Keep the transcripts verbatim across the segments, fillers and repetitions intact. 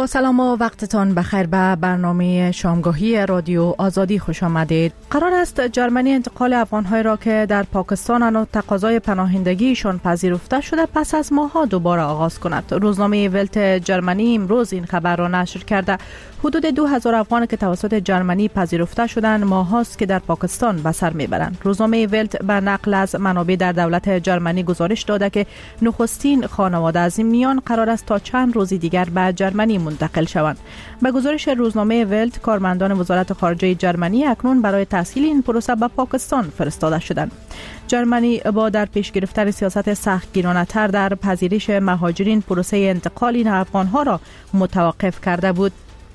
با سلام و وقتتان بخیر به برنامه شامگاهی رادیو آزادی خوش آمدید. قرار است جرمنی انتقال افغان‌های را که در پاکستان و تقاضای پناهندگیشان پذیرفته شده پس از ماه‌ها دوباره آغاز کند. روزنامه ولت جرمنی امروز این خبر را نشر کرده. حدود دو هزار افغان که توسط جرمنی پذیرفته شدند ماه‌هاست که در پاکستان به سر میبرند. روزنامه ولت به نقل از منابع در دولت جرمنی گزارش داده که نخستین خانواده از این میان قرار است تا چند روز دیگر به جرمنی منتقل شوند. به گزارش روزنامه ولت، کارمندان وزارت خارجه جرمنی اکنون برای تسهیل این پروسه به پاکستان فرستاده شدند. جرمنی با در پیش گرفتن سیاست سختگیرانه‌تر در پذیرش مهاجرین پروسه انتقال این افغان‌ها را متوقف کرده بود.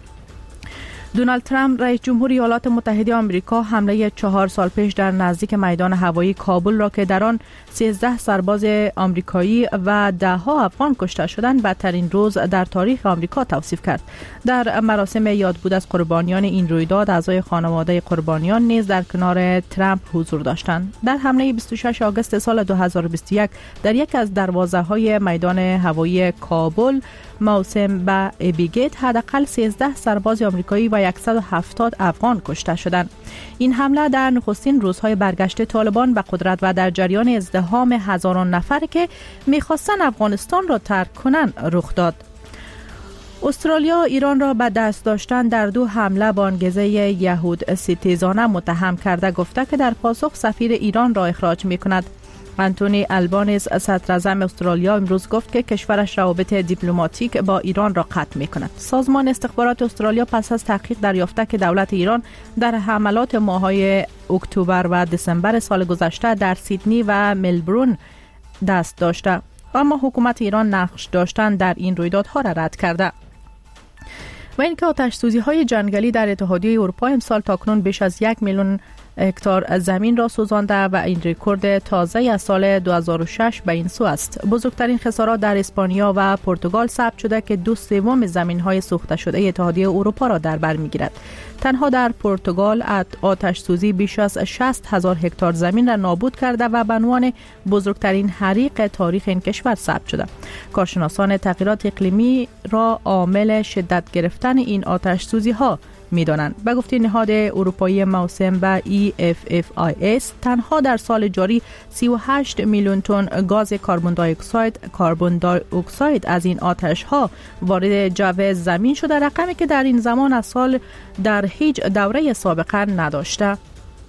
دونالد ترامپ رئیس جمهور ایالات متحده آمریکا حمله چهار سال پیش در نزدیک میدان هوایی کابل را که در آن سیزده سرباز آمریکایی و ده ها افغان کشته شدند بدترین روز در تاریخ آمریکا توصیف کرد. در مراسم یادبود از قربانیان این رویداد اعضای خانواده قربانیان نیز در کنار ترامپ حضور داشتند. در حمله بیست و ششم آگوست سال دو هزار و بیست و یک در یک از دروازه‌های میدان هوایی کابل موسم به ابیگیت حداقل سیزده سرباز آمریکایی و صد و هفتاد افغان کشته شدند. این حمله در نخستین روزهای برگشت طالبان به قدرت و در جریان ازدحام هزاران نفر که می‌خواستند افغانستان را ترک کنند رخ داد. استرالیا ایران را به دست داشتن در دو حمله با انگیزه یهود ستیزانه متهم کرده، گفته که در پاسخ سفیر ایران را اخراج می‌کند. انتونی البانیز صدر اعظم استرالیا امروز گفت که کشورش روابط دیپلماتیک با ایران را قطع می‌کند. سازمان استخبارات استرالیا پس از تحقیق دریافته که دولت ایران در حملات ماه‌های اکتبر و دسامبر سال گذشته در سیدنی و ملبورن دست داشته، اما حکومت ایران نقش داشتن در این رویدادها را رد کرده. و اینکه آتش‌سوزی‌های جنگلی در اتحادیه اروپا امسال تاکنون بیش از یک میلیون هکتار زمین را سوزانده و این رکورد تازه از سال دو هزار و شش به این سو است. بزرگترین خسارات در اسپانیا و پرتغال ثبت شده که دو سوم زمین‌های سوخته شده اتحادیه اروپا را در بر می‌گیرد. تنها در پرتغال آتش سوزی بیش از شصت هزار هکتار زمین را نابود کرده و به عنوان بزرگترین حریق تاریخ این کشور ثبت شده. کارشناسان تغییرات اقلیمی را عامل شدت گرفتن این آتش سوزی‌ها می‌دانند. به گفته نهاد اروپایی موسوم به ای اف اف آی اس تنها در سال جاری سی و هشت میلیون تن گاز کربن دی اکساید کربن دی اکساید از این آتش‌ها وارد جو زمین شده، رقمی که در این زمان از سال در هیچ دوره سابقه نداشته.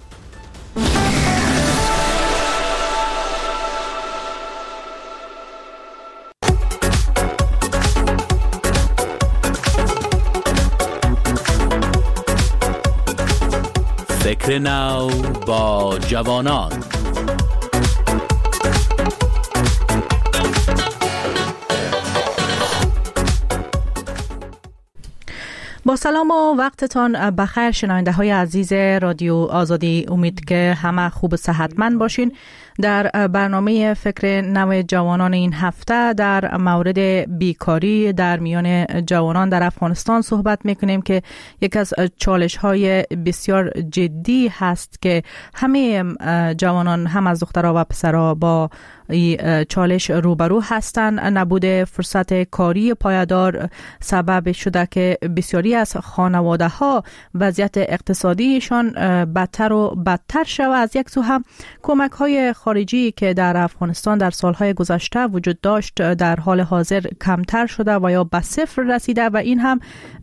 فکر نو با جوانان. با سلام و وقتتان بخیر شنونده های عزیز رادیو آزادی، امید که همه خوب و صحتمند باشین. در برنامه فکر نو جوانان این هفته در مورد بیکاری در میان جوانان در افغانستان صحبت میکنیم که یک از چالش های بسیار جدی هست که همه جوانان، هم از دخترها و پسرها، با این چالش روبرو هستند. نبود فرصت کاری پایدار سبب شده که بسیاری از خانواده ها وضعیت اقتصادیشان بدتر و بدتر شود. از یک سو هم کمک های خارجی که در افغانستان در سالهای گذشته وجود داشت در حال حاضر کمتر شده و یا به صفر رسیده و این هم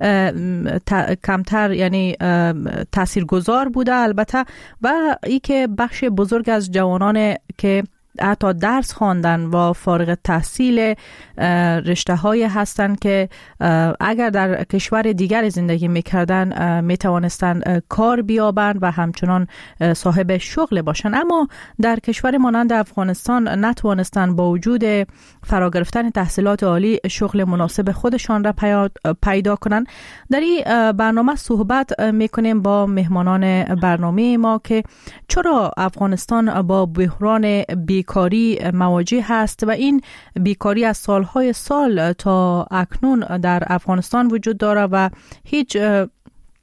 کمتر یعنی تاثیرگذار بوده البته. و ای که بخش بزرگ از جوانان که حتی درس خواندن و فارغ تحصیل رشته های هستند که اگر در کشور دیگر زندگی میکردن میتوانستند کار بیابند و همچنان صاحب شغل باشند، اما در کشور مانند افغانستان نتوانستند با وجود فرا گرفتن تحصیلات عالی شغل مناسب خودشان را پیدا کنند. در این برنامه صحبت میکنیم با مهمانان برنامه ما که چرا افغانستان با بحران بیکاری مواجه هست و این بیکاری از سالهای سال تا اکنون در افغانستان وجود داره و هیچ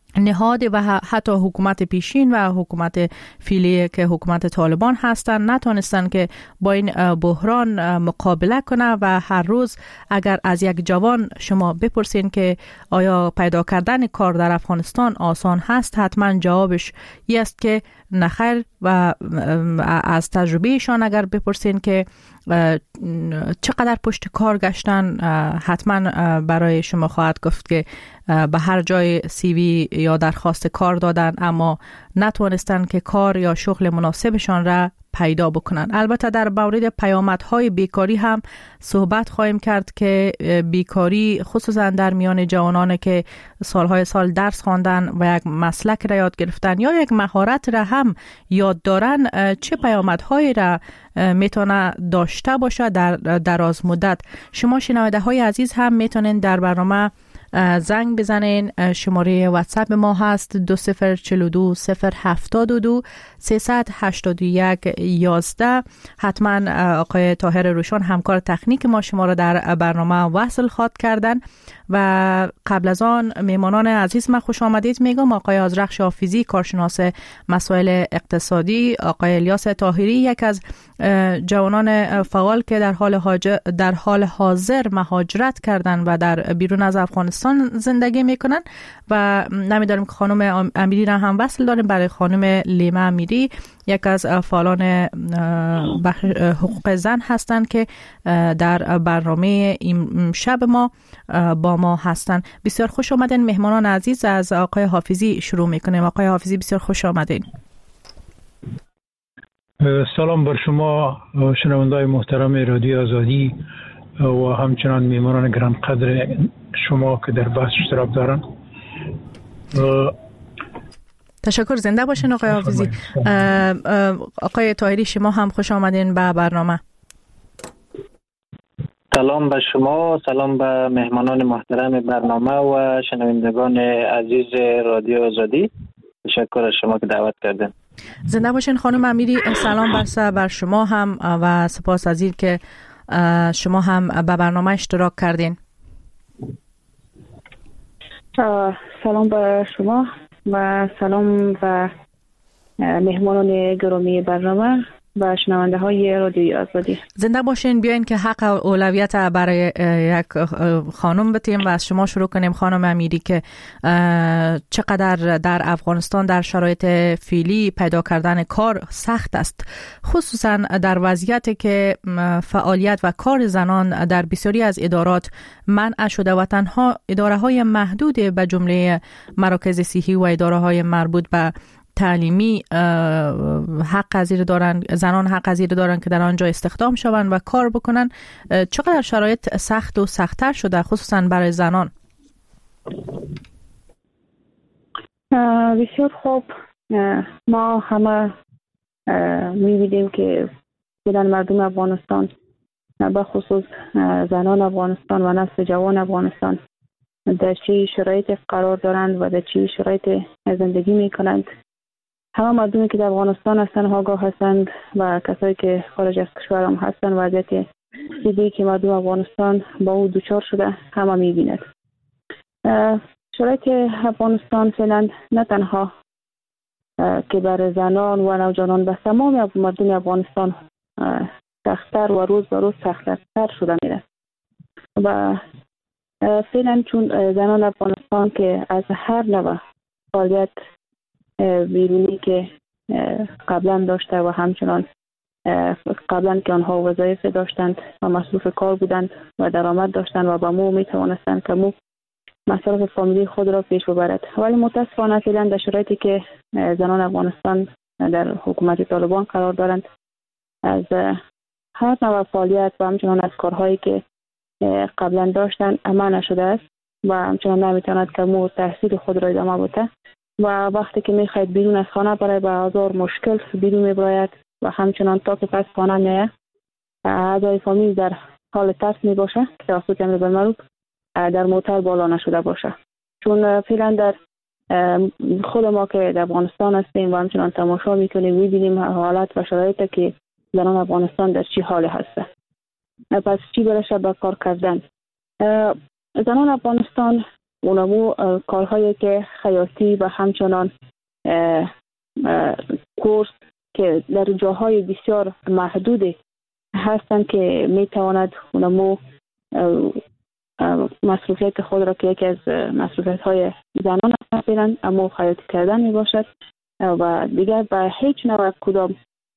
نهاد و حتی حکومت پیشین و حکومت فعلی که حکومت طالبان هستند نتونستن که با این بحران مقابله کنه و هر روز اگر از یک جوان شما بپرسین که آیا پیدا کردن کار در افغانستان آسان هست، حتما جوابش این است که نخیر. و از تجربهشان اگر بپرسین که چقدر پشت کار گشتن، حتما برای شما خواهد گفت که به هر جای سی وی یا درخواست کار دادن اما نتوانستن که کار یا شغل مناسبشان را پیدا بکنن. البته در مورد پیامدهای بیکاری هم صحبت خواهیم کرد که بیکاری خصوصا در میان جوانان که سالهای سال درس خواندن و یک مسلک را یاد گرفتن یا یک مهارت را هم یاد دارن، چه پیامدهایی را میتونه داشته باشه در دراز مدت. شما شنونده های عزیز هم میتونین در برنامه زنگ بزنین. شماره واتساپ ما هست دو صفر چهل و دو صفر هفتاد و دو سیصد هشتاد و یک یازده. حتما آقای طاهر روشن همکار تکنیک ما شما را در برنامه وصل خواهد کردن. و قبل از آن میمانان عزیز ما خوش آمدید میگم. آقای آذرخش حافظی کارشناس مسائل اقتصادی، آقای الیاس طاهری یک از جوانان فعال که در حال در حال حاضر مهاجرت کردن و در بیرون از افغانستان زندگی میکنن، و نمیداریم که خانم امیری را هم وصل داریم برای خانم لیما امیری، یک از فعالان حقوق زن هستند که در برنامه این شب ما با ما هستند. بسیار خوش آمدین مهمانان عزیز. از آقای حافظی شروع میکنیم. آقای حافظی بسیار خوش آمدین. سلام بر شما شنونده‌های محترم رادیو آزادی و همچنان میهمانان گرانقدر شما که در بحث اشتراک دارن. تشکر. زنده باشین آقای حافظی. آقای طاهری شما هم خوش آمدین به برنامه. سلام به شما، سلام به مهمانان محترم برنامه و شنوندگان عزیز رادیو آزادی. تشکر از شما که دعوت کردین. زنده باشین خانم امیری. سلام برسه بر شما هم و سپاس از این که شما هم به برنامه اشتراک کردین. سلام به شما و سلام به مهمانان گرامی برنامه و شنونده های رادیوی آزادی. زنده باشین. بیاین که حق اولویت برای یک خانم بتیم و از شما شروع کنیم خانم امیری که چقدر در افغانستان در شرایط فعلی پیدا کردن کار سخت است، خصوصا در وضعیتی که فعالیت و کار زنان در بسیاری از ادارات منع شده و تنها اداره های محدود به جمله مراکز صحی و اداره های مربوط به تعلیمی حق پذیر دارن، زنان حق پذیر دارن که در آنجا استخدام شوند و کار بکنن. چقدر شرایط سخت و سخت‌تر شده خصوصا برای زنان؟ بسیار خوب. ما همه می‌بینیم که بودن مردم افغانستان، به خصوص زنان افغانستان و نسل جوان افغانستان در چه شرایط قرار دارند و در چه شرایط زندگی می‌کنند. همه مردمی که در افغانستان هستند آگاه هستند و کسایی که خارج از کشور هم هستند وضعیت دیگه که مردم افغانستان با او دوچار شده همه می‌بیند. شرایط افغانستان فعلا نه تنها که برای زنان و نوجوانان به تمام مردم افغانستان سخت‌تر و روز به روز سخت‌تر شده میره و فعلا چون زنان افغانستان که از هر نوع فعالیت بیرونی که قبلا داشته و همچنان قبلا که آنها وظایف داشتند و مصروف کار بودند و درآمد داشتند و با مو می توانستند که مو مصرف فامیلی خود را پیش ببرد، ولی متاسفانه فعلا در شرایطی که زنان افغانستان در حکومت طالبان قرار دارند از هر نوع فعالیت و همچنان از کارهایی که قبلا داشتند منع نشده است و همچنان نمیتواند که مو تحصیل خود را ادامه بده و وقتی که میخواید بیرون از خانه برای به هزار مشکل بیرون میبراید و همچنان تا که پس خانه میه اعضای فامیل در حال ترس میباشه که توسط امر بالمعروف در موتر بالا نشده باشه. چون فعلا در خود ما که در افغانستان هستیم و همچنان تماشا میکنیم میبینیم حالت و شرایطی که زنان افغانستان در چی حال هسته. پس چی برشه به کار کردن؟ زنان افغانستان اونمو کارهایی که خیاطی و همچنان کورس که در جاهای بسیار محدود هستند که میتواند اونمو مصروفیت خود را که یکی از مصروفیت های زنان هستند اما خیاطی کردن می باشد و دیگر به هیچ نوع کدام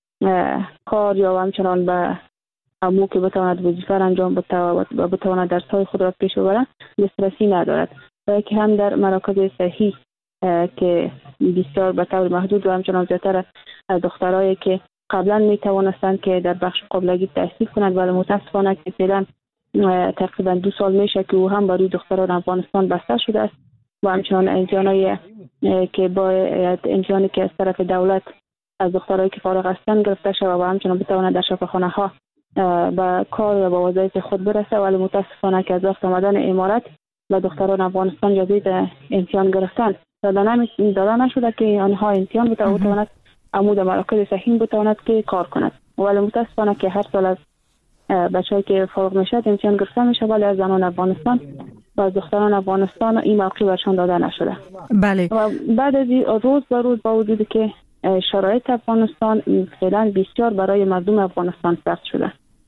کار یا همچنان به امو که بتواند وظیفه انجام بده و بتواند درس های خود را پیش ببرد دسترسی ندارد و که هم در مراکز صحی که بسیار به طور محدود و همچنان زیادتر دخترایی که قبلا می توانستند که در بخش قابلگی تحصیل کنند ولی متاسفانه که فعلا تقریبا دو سال میشه که او هم برای دختران افغانستان بسته شده است و همچنان امتحانایی که باید امتحانی که از طرف دولت از دخترایی که فارغ هستند گرفته شود و همچنان بتواند در شفاخانه ها به کار و به وظایف خود برسه ولی متاسفانه که از وقت آمدن امارت و دختران افغانستان جدید امتحان گرفتن داده نشده که آنها امتحان بتواند عمود مراکز صحیح بتواند که کار کند ولی متاسفانه که هر سال از بچه‌ای که فارغ میشه امتحان گرفته میشه ولی از زنان افغانستان و از دختران افغانستان این موقع برشان داده نشده. بله. و بعد از روز به روز با وجود که شرایط افغانستان فعلا بسیار برای مردم افغانستان سخت شده.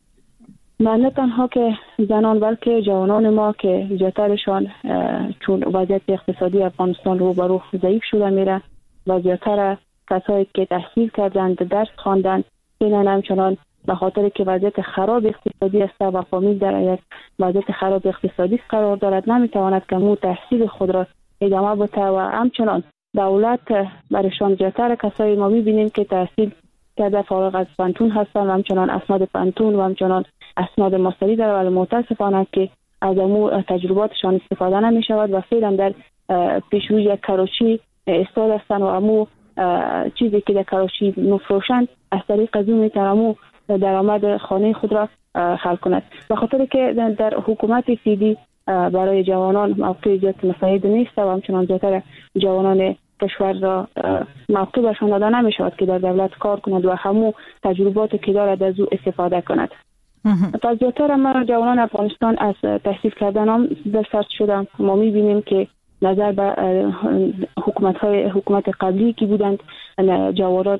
نه تنها که زنان بلکه جوانان ما که زیادترشان چون وضعیت اقتصادی افغانستان رو به رو ضعیف شده میره و زیادتر کسایی که تحصیل کردند درس خواندند فعلا همچنان به خاطر که وضعیت خراب اقتصادی است و فامیل در یک وضعیت خراب اقتصادی قرار دارد نمیتواند که مو تحصیل خود را ادامه بده و همچنان دولت برشان زیادتر کسایی ما میبینیم که تحصیل کرده فارغ از پانتون هستند و همچنان اسناد پانتون و همچنان اسناد ماستری داره ولی متاسفانه که از امو تجرباتشان استفاده نمی شود و فعلا در پیشروی یک کراچی استاد هستند و امو چیزی که در کراچی مفروشند از طریق از اون میتونم درآمد خانه خود را حل کند به خاطر که در حکومت سیدی برای جوانان موقع زیاد مساعد نیست و همچنان زیادتر جوانان کشور را موقع برشان داده نمی شود که در دولت کار کند و همو تجربات که دارد از او استفاده کند. تا زیادتر ما جوانان افغانستان از تحصیل کردن هم دست شدن. ما می بینیم که نظر به حکومت های حکومت قبلی که بودند جوانان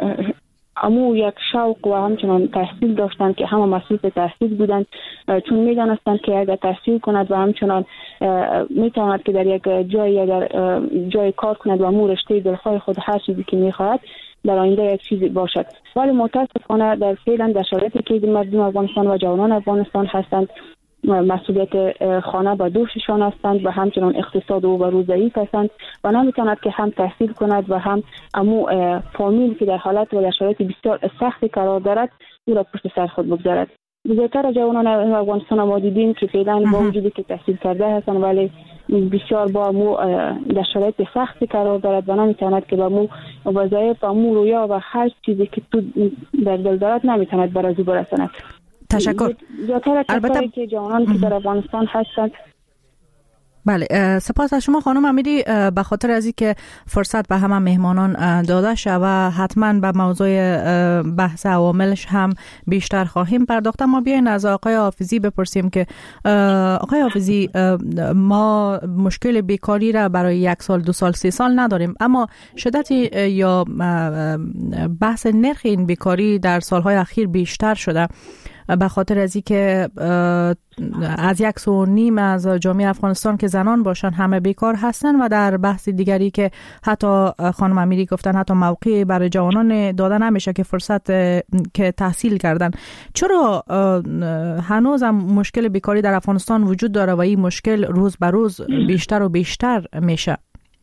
امو یک شوق و همچنان تحصیل داشتند که همه مسئول تحصیل بودند چون می دانستند که اگر تحصیل کند و همچنان می تواند که در یک جای یا در جای کار کند و امو رشته دلخواه خود هر چیزی که می خواهد در آینده یک چیزی باشد ولی متاسفانه در فعلا در شرایطی که مردم افغانستان و جوانان افغانستان هستند مسئولیت خانه به دوششان هستند و همچنان اقتصاد او بر روز ضعیف هستند و نمیتواند که هم تحصیل کند و هم امو فامیل که در حالت و در شرایط بسیار سختی قرار دارد او را پشت سر خود بگذارد. زیادتر جوانان افغانستان ما دیدیم که فعلا با وجودی که تحصیل کرده هستند ولی بسیار با مو در شرایط سختی قرار دارد و نمیتواند که با مو وظایف و مو رویا و هر چیزی که تو در دل دارد نمیتواند بر از او برساند. تشکر. البته که جوانان که در افغانستان هستند. بله سپاس از شما خانم امیری به خاطر از اینکه فرصت به همه مهمانان داده شد و حتما به موضوع بحث عواملش هم بیشتر خواهیم پرداخت. ما بیاین از آقای حافظی بپرسیم که آقای حافظی ما مشکل بیکاری را برای یک سال دو سال سه سال نداریم اما شدت یا بحث نرخ این بیکاری در سالهای اخیر بیشتر شده به خاطر از اینکه از یک سو نیم از جامعه افغانستان که زنان باشن همه بیکار هستن و در بحث دیگری که حتی خانم امیری گفتن حتی موقعی برای جوانان داده نمیشه که فرصت که تحصیل کردن. چرا هنوز هم مشکل بیکاری در افغانستان وجود داره و این مشکل روز به روز بیشتر و بیشتر میشه؟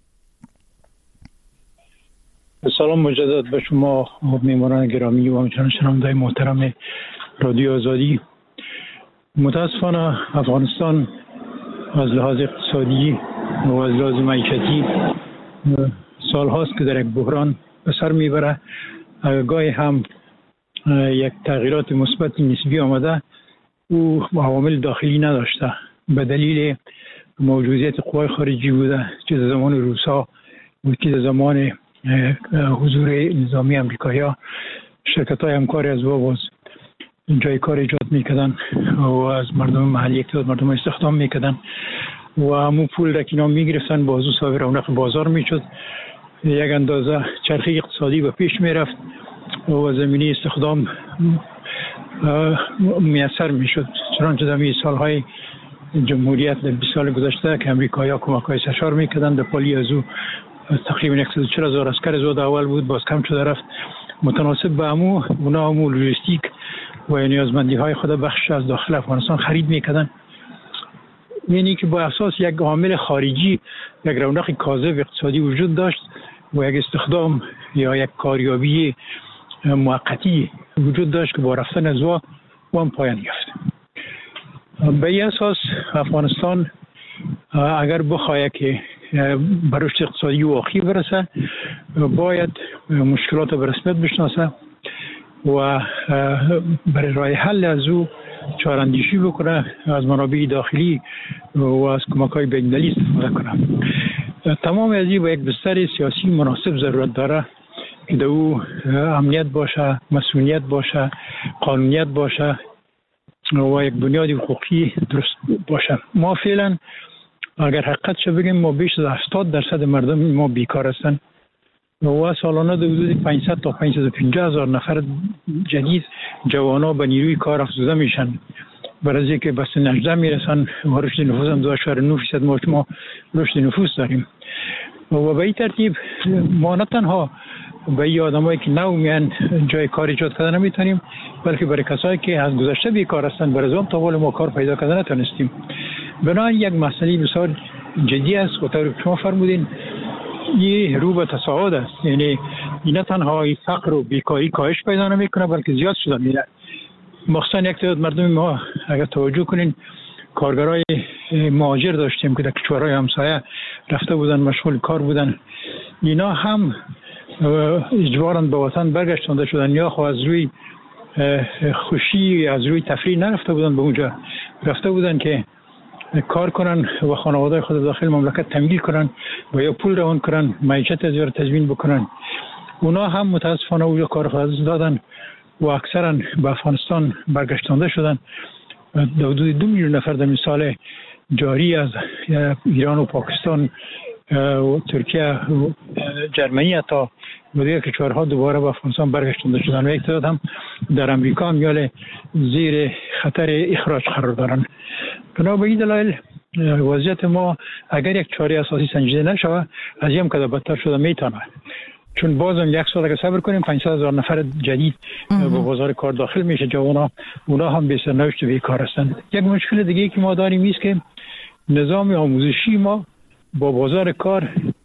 سلام مجدد به شما میهمانان گرامی و همچنین شنوندگان محترم رادیو آزادی. متاسفانه افغانستان از لحاظ اقتصادی و از لحاظ معیشتی سال هاست که در یک بحران به سر میبره. گاهی هم یک تغییرات مثبت نسبی آمده او عوامل داخلی نداشته به دلیل موجودیت قوای خارجی بوده چه در زمان روسا و چه در زمان حضور نظامی امریکایی. شرکت های همکاری از باز جای کار ایجاد میکردن و از مردم محلی اقتصاد مردم استخدام میکردن و همون پول را که اینا میگرفتن بازو صاحب رونق بازار میشد، یک اندازه چرخه اقتصادی به پیش میرفت و زمینی استخدام میسر میشد. چنانچه در می سالهای جمهوریت در بیست سال گذشته که امریکایی ها کمک‌های سرشار میکردن، در پالی از او تقریبا صد و چهل هزار عسکر زود اول بود، باز کم شده رفت. متناسب به امو اونا همو لوجستیک و نیازمندی های خود بخش از داخل افغانستان خرید میکردن. یعنی که با اساس یک عامل خارجی یک رونق کاذب اقتصادی وجود داشت و یک استخدام یا یک کاریابی موقتی وجود داشت که با رفتن از وا وام پایان یافت. به این اساس افغانستان اگر بخواهد که به رشد اقتصادی واقعی برسه باید مشکلات به رسمیت بشناسه و برای راه حل از او چاراندیشی بکنه، از منابع داخلی و از کمک‌های بین‌المللی استفاده کنه. تمام از این با یک بستر سیاسی مناسب ضرورت داره که در او امنیت باشه، مسئولیت باشه، قانونیت باشه و یک بنیاد حقوقی درست باشه. ما فعلا اگر حقیقتش بگیم ما بیش از هفتاد درصد مردم ما بیکار هستن و سالانه در حدود پانصد تا پانصد و پنجاه هزار نفر جدید جوانا به نیروی کار افزوده میشن. برای اینکه به سن هجده میرسن و رشد نفوس هم دو اشاره نه فیصد ما ما رشد نفوس داریم و به این ترتیب ما نه تنها به این آدمایی که نو میان جای کار ایجاد کردن نمیتونیم، بلکه برای کسایی که از گذشته بیکار هستن برای زمان تا ما کار پیدا کردن نتونستیم. بنابراین یک مسئله بسیار جدی است و طور که شما فرمودین یه رو به تصاعد است. یعنی این نه تنها فقر و بیکاری کاهش پیدا نمیکنه بلکه زیاد شده میره. مخصوصا یک تعداد مردم ما اگر توجه کنین کارگرای مهاجر داشتیم که در کشورهای همسایه رفته بودن مشغول کار بودن، اینا هم اجباراً به وطن برگشتانده شدن یا خو از روی خوشی از روی تفریح نرفته بودن، به اونجا رفته بودن که کار کنن و خانواده خود داخل مملکت تمویل کنن و یا پول روان کنن، معیشت از یار تضمین بکنن. اونا هم متاسفانه اونجا کار خود دادن و اکثرا به افغانستان برگشتانده شدن. در حدود دو میلیون نفر در سال جاری از ایران و پاکستان و ترکیه و جرمنی تا دیگر کشورها دوباره به افغانستان برگشتانده شدن و یک تعداد هم در امریکا هم میال زیر خطر اخراج قرار دارن. بنابراین دلایل وضعیت ما اگر یک چاره اساسی سنجیده نشود از این کده بدتر شده میتونه، چون بازم یک سال اگه صبر کنیم پانصد هزار نفر جدید به بازار کار داخل میشه جوانا، اونا هم به سرنوشت بیکار هستند. یک مشکل دیگه که ما داریم است که نظام آموزشی ما با بازار کار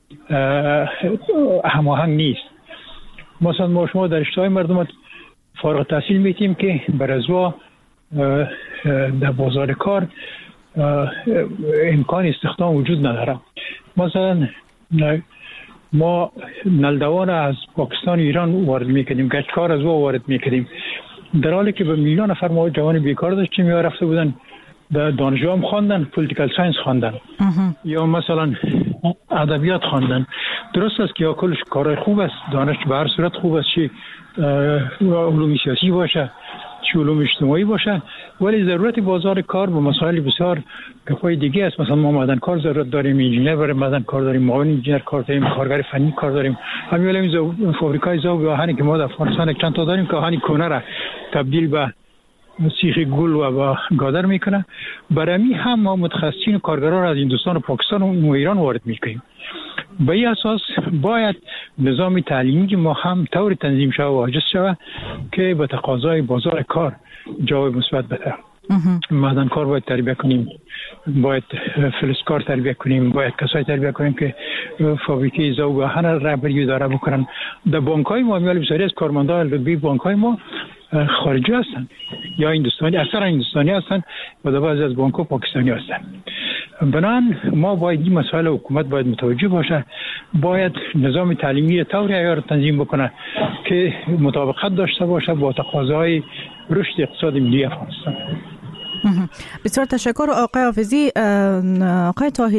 هماهنگ نیست. مثلا ما شما در اشتهای مردم فارغ التحصیل میتیم که بر ازوا در بازار کار امکان استخدام وجود نداره. مثلا ما نلدوان از پاکستان ایران وارد میکنیم، گچکار از او وارد میکنیم، در حالی که به میلیون نفر ما جوان بیکار داشتیم یا رفته بودن در دانشگاه هم خواندن، پولیتیکال ساینس خواندن یا مثلا ادبیات خواندن. درست است که یا کلش کارهای خوب است، دانش به هر صورت خوب است، چه علوم سیاسی باشه چه علوم اجتماعی باشه، ولی ضرورت بازار کار به مسائل بسیار کفای دیگه است. مثلا ما معدن کار ضرورت داریم، انجینر برای معدن کار داریم، معاون انجینر کار داریم، کارگر فنی کار داریم. همین این فابریکای ذوب آهنی که ما در افغانستان چند تا داریم که آهن کونه را تبدیل به سیخ گل و با گادر میکنه. برای هم ما متخصصین و کارگران از هندوستان و پاکستان و ایران وارد میکنیم. به این اساس باید نظام تعلیمی ما هم طور تنظیم شود و واجد شود که به تقاضای بازار کار جواب مثبت بده. معدن کار باید تربیت کنیم، باید فلزکار تربیت کنیم، باید کسای تربیت کنیم که فابریکه ذوب آهن را رهبری اداره بکنن. در بانک‌های ما میال بسیاری از کارمندان رتبه بانک‌های ما خارجی هستند یا هندوستانی، اکثرا هندوستانی هستند و در بعضی از بانک‌ها پاکستانی هستند. بنان ما باید این مسائل حکومت باید متوجه باشه، باید نظام تعلیمی طوری عیار تنظیم بکنه که مطابقت داشته باشه با تقاضای رشد اقتصاد ملی افغانستان. بسیار تشکر آقای حافظی. آقای طاهری،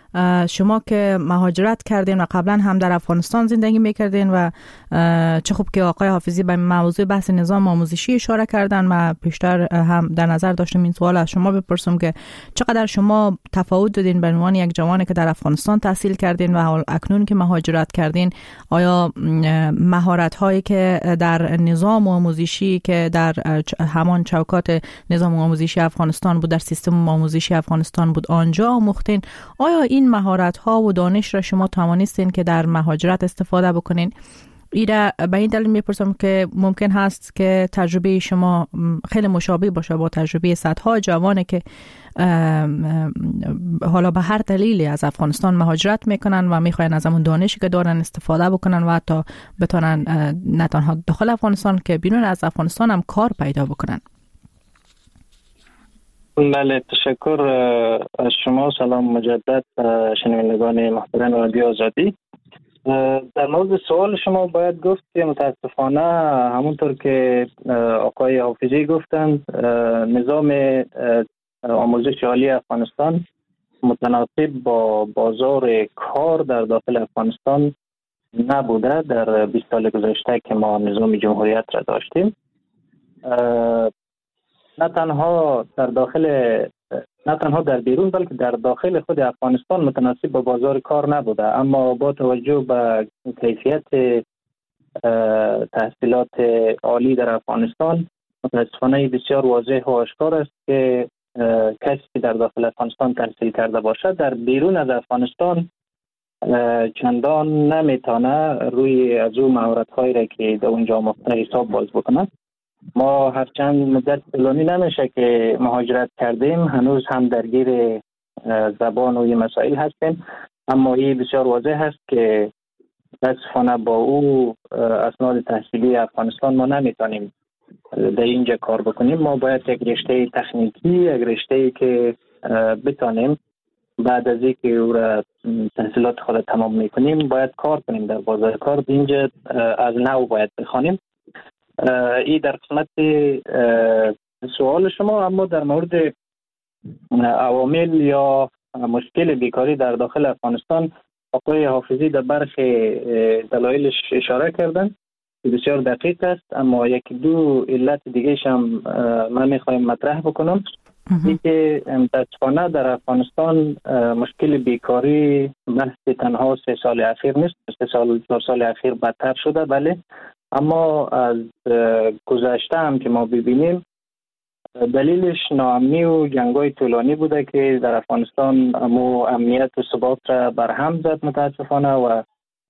شما که مهاجرت کردین و قبلا هم در افغانستان زندگی میکردین و چه خوب که آقای حافظی به موضوع بحث نظام آموزشی اشاره کردن. ما پیشتر هم در نظر داشتم این سوال از شما بپرسم که چقدر شما تفاوت دادین به عنوان یک جوانی که در افغانستان تحصیل کردین و اکنون که مهاجرت کردین، آیا مهارت هایی که در نظام آموزشی که در همان چوکات نظام آموزشی افغانستان بود، در سیستم آموزشی افغانستان بود، آنجا آموختین؟ آیا این مهارت ها و دانش را شما توانستین که در مهاجرت استفاده بکنین؟ ایره به این دلیل میپرسم که ممکن هست که تجربه شما خیلی مشابه باشه با تجربه صدها جوانه که حالا به هر دلیلی از افغانستان مهاجرت میکنن و میخواین از همون دانشی که دارن استفاده بکنن و حتی بتونن نه تنها داخل افغانستان که بیرون از افغانستان هم کار پیدا بکنن. بله، تشکر از شما. سلام مجدد شنوندگان محترم رادیو آزادی. در مورد سوال شما باید گفت که متاسفانه همونطور که آقای حافظی گفتند، نظام آموزش عالی افغانستان متناسب با بازار کار در داخل افغانستان نبوده. در بیست سال گذشته که ما نظام جمهوریت را داشتیم، نه تنها در داخل نه تنها در بیرون بلکه در داخل خود افغانستان متناسب با بازار کار نبوده. اما با توجه به کیفیت تحصیلات عالی در افغانستان، متاسفانه بسیار واضح و آشکار است که کسی که در داخل افغانستان تحصیل کرده باشد در بیرون از افغانستان چندان نمیتونه روی از اون مهارت‌هایی را که در اونجا آموخته حساب باز بکنه. ما هرچند مدت طولانی نمیشه که مهاجرت کردیم، هنوز هم درگیر زبان و این مسائل هستیم، اما این بسیار واضح هست که متاسفانه با او اسناد تحصیلی افغانستان ما نمیتونیم در اینجا کار بکنیم. ما باید یک رشته تکنیکی، یک رشته که بتانیم بعد از اینکه او را تحصیلات خود تمام میکنیم باید کار کنیم در بازار کار. اینجا از نو باید بخوانیم. این در قسمت سوال شما. اما در مورد عوامل یا مشکل بیکاری در داخل افغانستان، آقای حافظی در برخی دلایلش اشاره کردن که بسیار دقیق است، اما یک دو علت دیگه هم من میخوایم مطرح بکنم. این که متاسفانه در افغانستان مشکل بیکاری بحث تنها سه سال اخیر نیست، سه سال چهار سال اخیر بدتر شده بله، اما از گذشته هم که ما ببینیم دلیلش ناامنی و جنگ‌های طولانی بوده که در افغانستان امو امنیت و ثبات را برهم زد متاسفانه، و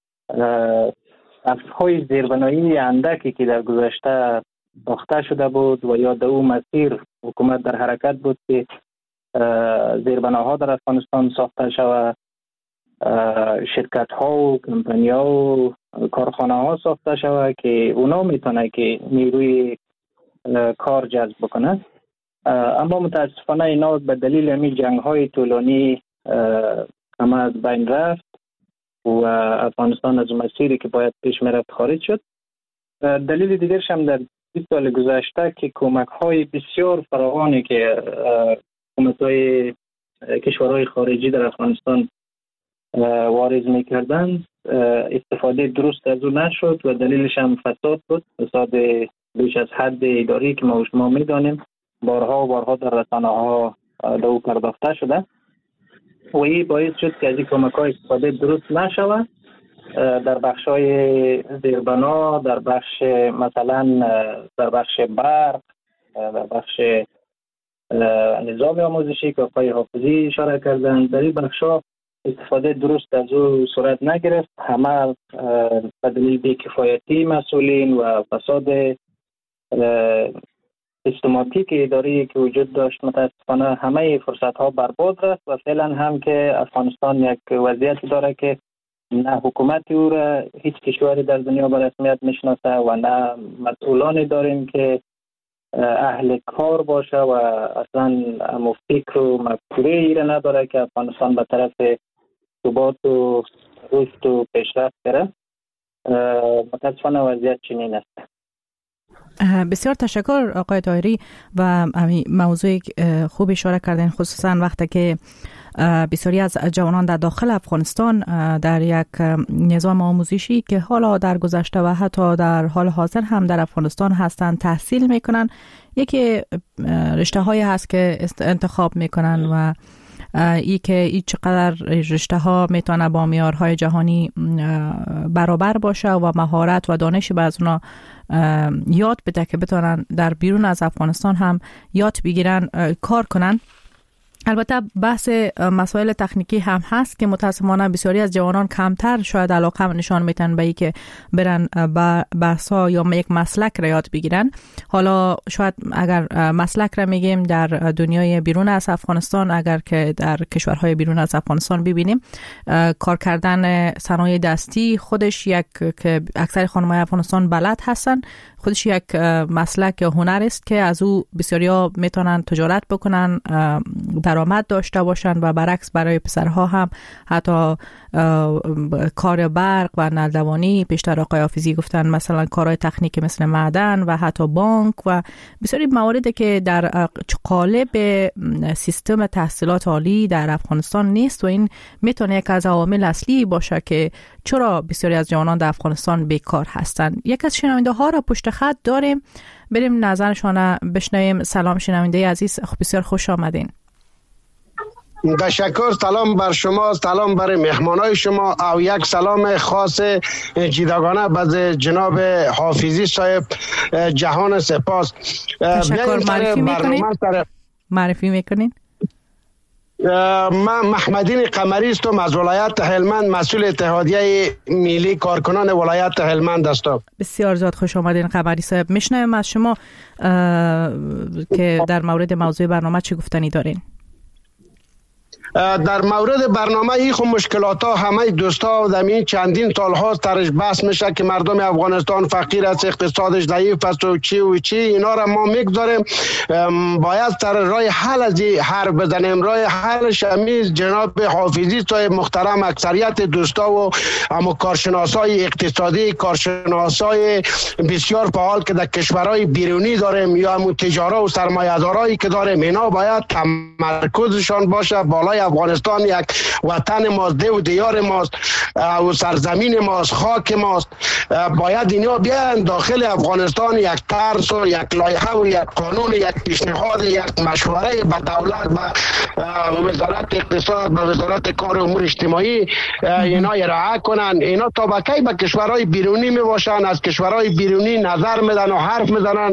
افزهای زیربنایی اندکی که در گذشته ساخته شده بود و یا در او مسیر حکومت در حرکت بود که زیربناها در افغانستان ساخته شود، شرکت ها و کمپانی ها و کارخانه ها ساخته شود که اونا میتونه که نیروی کار جذب بکنه. اما متاسفانه اینا به دلیل همین جنگ های طولانی همه از بین رفت و افغانستان از مسیری که باید پیش میرفت خارج شد. دلیل دیگرش هم در بیست سال گذشته که کمک های بسیار فراوانی که حکومت های کشورهای خارجی در افغانستان وارد میکردن استفاده درست از اون نشد و دلیلش هم فساد بود، فساد بیش از حد اداری که ما شما میدانیم بارها و بارها در رسانه ها در او پرداخته شده و این باعث شد که از این کمک های استفاده درست نشود در بخش های زیربنا، در بخش مثلا در بخش برق، در بخش نظام آموزشی که آقای حافظی اشاره کردن. در این بخش ها استفاده درست از او صورت نگرفت، همه به دلیل بی‌کفایتی مسئولین و فساد سیستماتیک اداری که وجود داشت متاسفانه همه فرصت ها برباد رفت و فعلا هم که افغانستان یک وضعیت داره که نه حکومت او را هیچ کشوری در دنیا به رسمیت میشناسه و نه مسئولانی داریم که اهل کار باشه و اصلا همو فکر و مفکوره ای را نداره که افغانستان به طرف ثبات و رشد و پیشرفت بره. متاسفانه وضعیت چنین است. بسیار تشکر آقای طاهری و موضوع خوب اشاره کردین، خصوصا وقتی که بسیاری از جوانان در داخل افغانستان در یک نظام آموزشی که حالا در گذشته و حتی در حال حاضر هم در افغانستان هستند تحصیل میکنن. یکی رشته هایی هست که انتخاب میکنن و ای که ای چقدر رشته ها میتونه با معیارهای جهانی برابر باشه و مهارت و دانش به از اونا یاد بده که بتونن در بیرون از افغانستان هم یاد بگیرن، کار کنن. البته بحث مسائل تکنیکی هم هست که متاسفانه بسیاری از جوانان کمتر شاید علاقه نشان میتن به ای که برن بحثا یا یک مسلک را یاد بگیرن. حالا شاید اگر مسلک را میگیم در دنیای بیرون از افغانستان، اگر که در کشورهای بیرون از افغانستان ببینیم، کار کردن صنایع دستی خودش یک که اکثر خانم‌های افغانستان بلد هستن، خودش یک مسلک یا هنر است که از او بسیاریا میتونن تجارت بکنن، درآمد داشته باشن و برعکس برای پسرها هم حتی کار برق و نلدوانی، پیشتر آقای حافظی گفتن مثلا کارهای تکنیکی مثل معدن و حتی بانک و بسیاری مواردی که در قالب سیستم تحصیلات عالی در افغانستان نیست و این میتونه یک از عوامل اصلی باشه که چرا بسیاری از جوانان در افغانستان بیکار هستند. یک از شنونده ها را پشت خط داریم، بریم نظرشان بشنویم. سلام شنونده عزیز، بسیار خوش آمدین. تشکر، سلام بر شما، سلام برای مهمانای شما او یک سلام خاص جداگانه به جناب حافظی صاحب. جهان سپاس. تشکر. معرفی میکنین؟ معرفی میکنین؟ من محمدین قمری هستم از ولایت هلمند، مسئول اتحادیه ملی کارکنان ولایت هلمند هستم. بسیار زیاد خوش آمدین قمری صاحب. میشنویم از شما که در مورد موضوع برنامه چی گفتنی دارین؟ در مورد برنامه ای خو مشکلات ها همه دوستا و دمی چندین سال ها ترش بحث میشه که مردم افغانستان فقیر است، اقتصادش ضعیف است و چی و چی، اینا را ما میگذاریم. باید سر راه حل از حرف بزنیم. راه حلش همیز جناب حافظی صاحب محترم، اکثریت دوستا و اما کارشناسای اقتصادی، کارشناسای بسیار فعال که در کشورهای بیرونی داریم یا همون تجارا و سرمایه‌دارایی که داریم، اینا باید تمرکزشان باشه بالای افغانستان. یک وطن ماست، ده و دیار ماست و سرزمین ماست، خاک ماست. باید اینا بیان داخل افغانستان یک طرز و یک لایحه و یک قانون، یک پیشنهاد، یک مشوره به دولت، به وزارت اقتصاد، به وزارت کار و امور اجتماعی اینا ارائه کنن. اینا تا بکی به کشورهای بیرونی می باشن، از کشورهای بیرونی نظر میدن و حرف میزنن،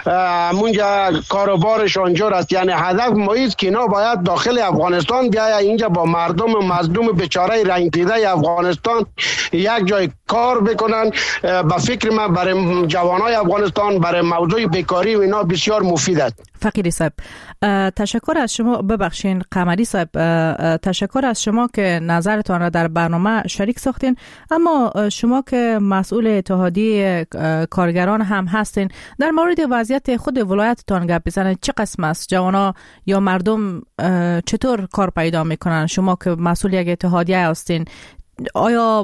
اونجا کاروبارش اونجور است. یعنی هدف ما است که اینا باید داخل افغانستان بیاید اینجا با مردم مظلوم بیچاره رنگ دیده افغانستان یک جای کار بکنن. به فکر من برای جوانای افغانستان برای موضوع بیکاری و اینا بسیار مفید است. فقیری صاحب تشکر از شما. ببخشین قمری صاحب، تشکر از شما که نظرتان را در برنامه شریک ساختین. اما شما که مسئول اتحادیه کارگران هم هستین، در مورد وضعیت خود ولایتتان گپ بزنید. چه قسم است؟ جوانا یا مردم چطور کار پیدا میکنن؟ شما که مسئول یک اتحادیه هستین، آیا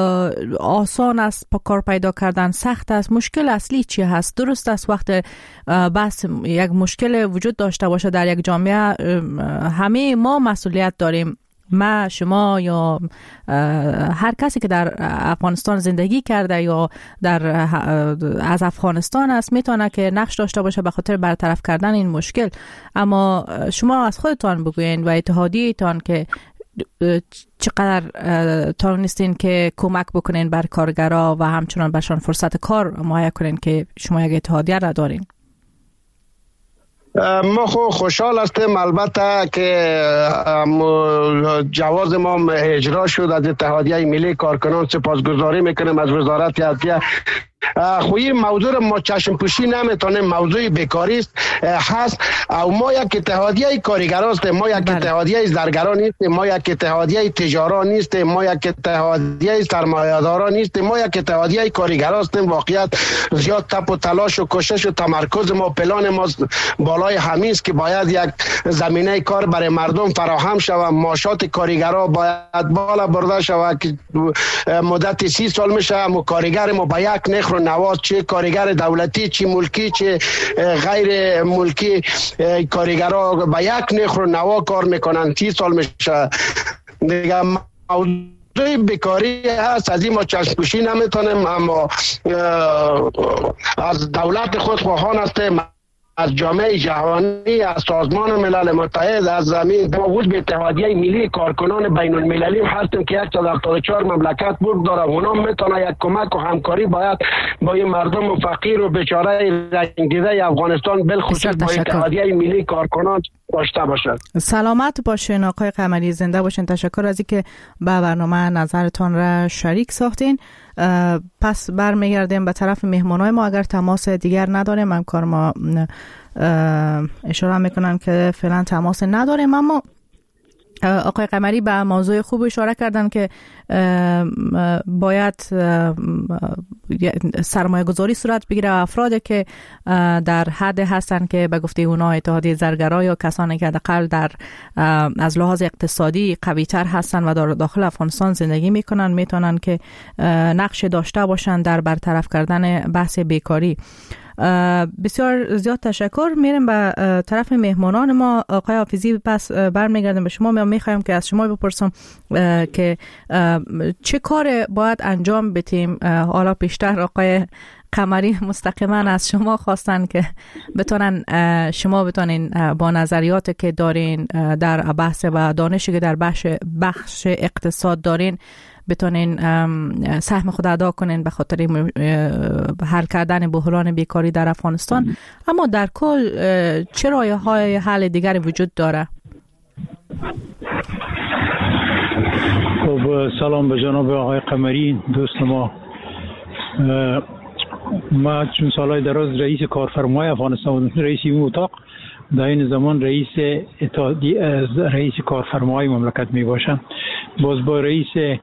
آسان است پا کار پیدا کردن؟ سخت است؟ مشکل اصلی چی هست؟ درست است وقت بس یک مشکل وجود داشته باشه در یک جامعه، همه ما مسئولیت داریم، ما، شما یا هر کسی که در افغانستان زندگی کرده یا در از افغانستان است میتونه که نقش داشته باشه به خاطر برطرف کردن این مشکل. اما شما از خودتان بگوین و اتحادیه‌تان که چقدر توانستین که کمک بکنین بر کارگرها و همچنان برشان فرصت کار مهیا کنین که شما یک اتحادیه را دارین؟ ما خو خوشحال هستیم البته که جواز ما اجرا شد از اتحادیه ملی کارکنان. سپاسگزاری میکنیم از وزارت عدلیه. خوی موضوع را ما چشم پوشی نمیتونیم، موضوع بیکاری است هست او ما یک اتحادیه کارگران هستیم، ما یک اتحادیه زرگران نیستیم، ما یک اتحادیه تجاران نیستیم، ما یک اتحادیه سرمایه‌داران نیستیم، ما یک اتحادیه کارگران هستیم. واقعیت زیاد تپ و تلاش و کوشش و تمرکز ما پلان ما بالای همین است که باید یک زمینه کار برای مردم فراهم شود. معاشات کارگرها باید بالا برده شود که مدت سی سال میشه ما کارگر ما با یک نرخ نوا، چه کارگر دولتی چه ملکی چه غیر ملکی کارگرها به یک نرخ نوا کار میکنن. سی سال میشه دیگه. موضوع بیکاری هست، از این ما چشم پوشی نمیتونیم، اما از دولت خود خواهان هستیم، از جامعه جهانی، از سازمان ملل متحد، از زمین داوود به اتحادیه ملی کارکنان بین المللی هستیم که صد و هفتاد و چهار مملکت برد داره. اونا میتونه یک کمک و همکاری باید با این مردم فقیر و بیچاره رنجیده افغانستان بالخصوص با اتحادیه ملی کارکنان داشته باشد. سلامت باشین آقای قمری، زنده باشین. تشکر از اینکه به برنامه نظرتان را شریک ساختین. پس برمیگردیم به طرف مهمانای ما. اگر تماس دیگر نداریم، همکار ما اشاره میکنن که فعلا تماس نداریم، اما آقای قمری به موضوع خوب اشاره کردن که باید سرمایه گذاری صورت بگیره. افرادی که در حد هستن که به گفته اونا اتحادیه زرگرا یا کسانی که حداقل در از لحاظ اقتصادی قوی تر هستن و در داخل افغانستان زندگی میکنن، میتونن که نقش داشته باشن در برطرف کردن بحث بیکاری. بسیار زیاد تشکر. میریم به طرف مهمانان ما. آقای حافظی، پس برمیگردیم به شما. ما میخوایم که از شما بپرسم که چه کار باید انجام بدیم. حالا پیشتر آقای قمری مستقیما از شما خواستن که بتونن شما بتونین با نظریاتی که دارین در بحث و دانشی که در بخش بخش اقتصاد دارین بتونین سهم خود ادا کنین به خاطر حل کردن بحران بیکاری در افغانستان. اما در کل چه راه‌های حل دیگری وجود داره؟ خب، سلام به جناب آقای قمری دوست ما. ما چون سالهای دراز رئیس کارفرمای افغانستان بودم، رئیس این اتاق، در این زمان رئیس اتحادیه رئیس کارفرمای مملکت می باشم. باز با رئیس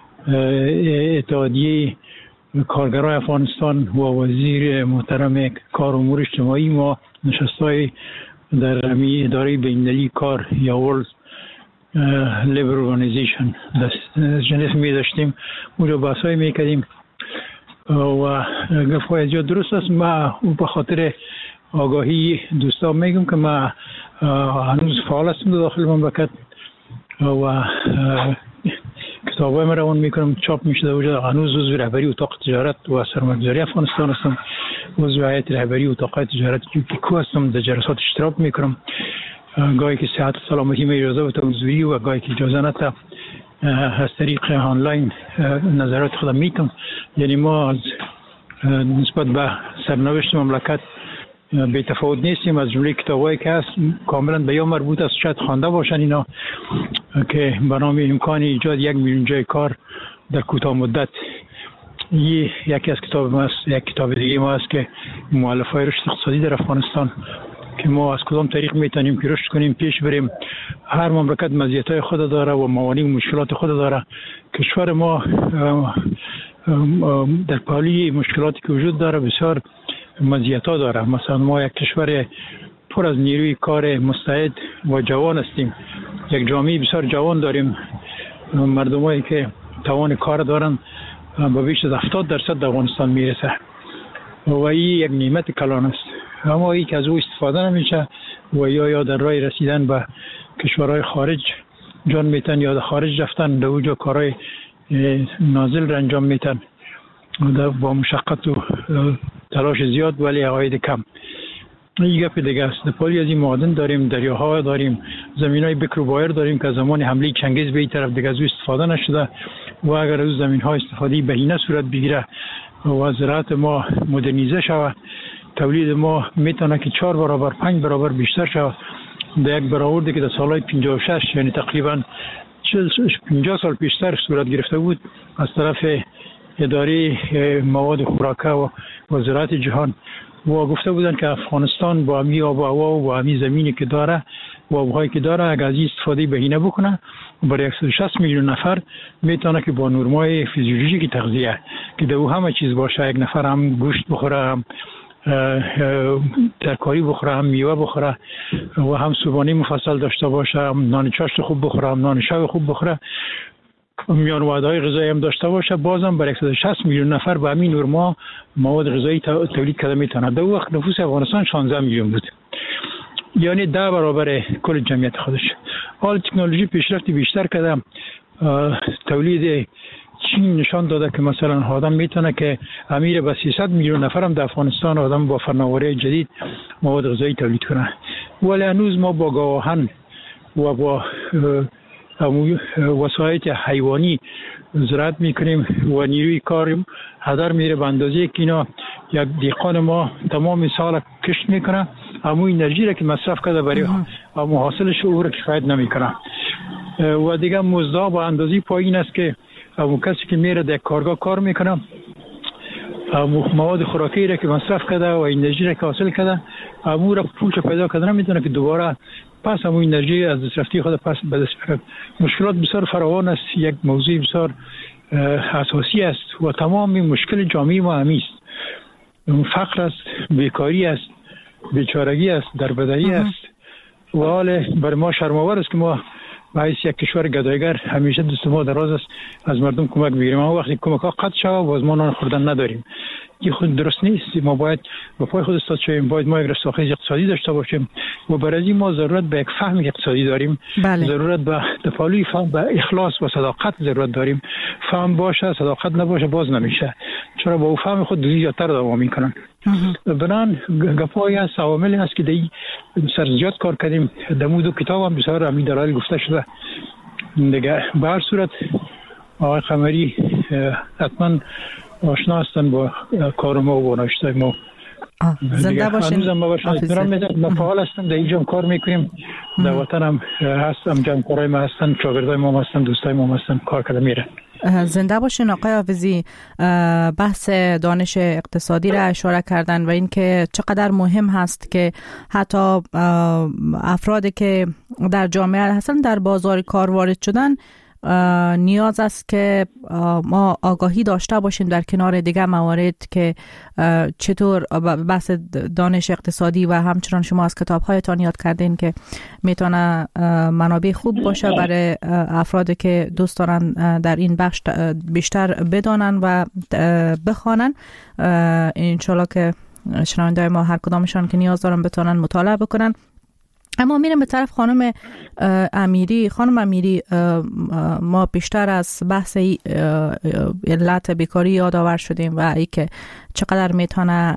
اتحادیه کارگرای افغانستان و وزیر محترم کار و امور اجتماعی ما نشستای در همی اداره بین‌المللی کار یا ورلد لیبر ارگانیزیشن جنس می داشتیم. اونجا بحثای می کردیم و گفتگوهای زیاد درست است. ما به خاطر آگاهی دوستان میگم که ما هنوز فعال هستم داخل مملکت و کتابای من روان میکنم، چاپ میشه. در هنوز عضو رهبری اتاق تجارت و سرمایه‌گذاری افغانستان هستم، عضو هیئت رهبری اتاق تجارت یوپیکو هستم، در جلسات اشتراک میکنم. گاهی که صحت و سلامتی می اجازه بده حضوری و گاهی که اجازه نده از طریق آنلاین نظرات خودم میتم. یعنی ما از نسبت به سرنوشت مملکت به تفاوت نیستیم. از جمله کتابایی که هست کاملا به یا مربوط است، شاید خوانده باشن اینا، که به نام امکان ایجاد یک میلیون جای کار در کوتاه مدت. این یکی از کتاب ما است. یک کتاب دیگه ما است که مؤلفه‌های رشد اقتصادی در افغانستان، که ما از کدام طریق میتونیم که رشد کنیم، پیش بریم. هر مملکت مزیت‌های خود داره و موانع و مشکلات خود داره. کشور ما در پالی مشکلاتی که وجود داره بسیار مزیت‌ها داره. مثلا ما یک کشور پر از نیروی کار مستعد و جوان هستیم. یک جامعه بسیار جوان داریم. مردمایی که توان کار دارن به بیش از هفتاد درصد در افغانستان میرسه و این یک نعمت کلان است. اما این که از او استفاده نمیشه و یا یا در راه رسیدن به کشورهای خارج جان میتن یا در خارج رفتن، در اونجا کارهای نازل را انجام میتن با مشقت و تلاش زیاد ولی عواید کم. این گپ دیگه است. در پالی از این معادن داریم، دریاها داریم، زمینای بکر و بایر داریم که زمان حمله چنگیز به این طرف دیگه از او استفاده نشده و اگر از زمین‌ها استفاده بهینه صورت بگیره و زراعت ما مدرنیزه شود، تولید ما میتونه که چهار برابر پنج برابر بیشتر شود. در یک برآوردی که در سالهای پنجاه و شش یعنی تقریبا چهل پنجاه سال پیشتر صورت گرفته بود از طرف اداره مواد خوراکه و وزارت جهان و گفته بودن که افغانستان با همی آب و هوا و با همی زمینی که داره و آبهایی که داره اگر از این استفاده بهینه بکنه برای صد و شصت میلیون نفر میتونه که با نرمای فیزیولوژیک تغذیه که در او همه چیز باشه، یک نفر هم گوشت بخوره، هم ترکاری بخوره، هم میوه بخوره و هم صبحانه مفصل داشته باشه، هم نان چاشت خوب بخوره، هم نان شب خوب بخوره، میان وعده‌های غذایی هم داشته باشه، بازم برای صد و شصت میلیون نفر به همین نورما مواد غذایی تولید کرده میتونه. در وقت نفوس افغانستان شانزده میلیون بود، یعنی ده برابر کل جمعیت خودش. حال تکنولوژی پیشرفت بیشتر کرده. تولید چین نشان داده که مثلا آدم میتونه که امیر به سیصد میلیون نفر هم در افغانستان آدم با فناوری جدید مواد غذایی تولید کنه. ولی هنوز ما با گاوهن و با وسایط حیوانی زراعت میکنیم و نیروی کار هدر میره به اندازه که اینا یک دهقان ما تمام سال کشت میکنه، اما انرژی را که مصرف کرده برای اما حاصلش او را کفایت نمیکنه. و دیگه مزدا با اندازه پایین است که اما کسی که میره در کارگاه کار میکنه مواد خوراکی را که مصرف کرده و انرژی را که حاصل کرده اما را پولش پیدا کرده نمیتونه که دوباره پس همون انرژی از دست رفتی خود پس به دست بیاره. مشکلات بسیار فراوان است، یک موضوع بسیار اساسی است و تمام مشکل جامعه ما همی است. فقر است، بیکاری است، بیچارگی است، دربدری است و حال بر ما شرم‌آور است که ما به حیث یک کشور گدایگر همیشه دست ما دراز است از مردم کمک بگیریم، اما وقتی کمک ها قطع شود باز ما نان خوردن نداریم. این خود درست نیست. ما باید به پای خود استاد شویم، باید ما یک رستاخیز اقتصادی داشته باشیم و برای این ما ضرورت به یک فهم اقتصادی داریم. بله. ضرورت به تفاعلی فهم، به اخلاص و صداقت ضرورت داریم. فهم باشه صداقت نباشه باز نمیشه، چرا با او فهم خود دوزی زیادتر دوام میکنن. بنان گپای از عوامل هست که دی سر زیاد کار کردیم. در مو دو کتاب هم بسیار همین دلایل گفته شده دیگه. به هر صورت آقای قمری حتما آشنا هستن با کار ما و با نوشته ما. زنده باشین. هنوزم ما باشن فعال هستم، در اینجا هم کار میکنیم، در وطن هم هستم، جمع‌کارای ما هستن، شاگردای ما هستن، دوستای ما هستن، کار کرده میره. زنده باشین آقای حافظی. بحث دانش اقتصادی را اشاره کردن و اینکه چقدر مهم هست که حتی افرادی که در جامعه هستن در بازار کار وارد شدن نیاز است که ما آگاهی داشته باشیم در کنار دیگر موارد که چطور بحث دانش اقتصادی و همچنان شما از کتاب‌هایتان یاد کردین که میتونه منابع خوب باشه برای افرادی که دوست دارن در این بخش بیشتر بدانن و بخوانن. انشالله که شنونده‌های ما هر کدامشان که نیاز دارن بتونن مطالعه بکنن. اما میرم به طرف خانم امیری. خانم امیری، ما بیشتر از بحث علت بیکاری یادآور شدیم و ای که چقدر میتونه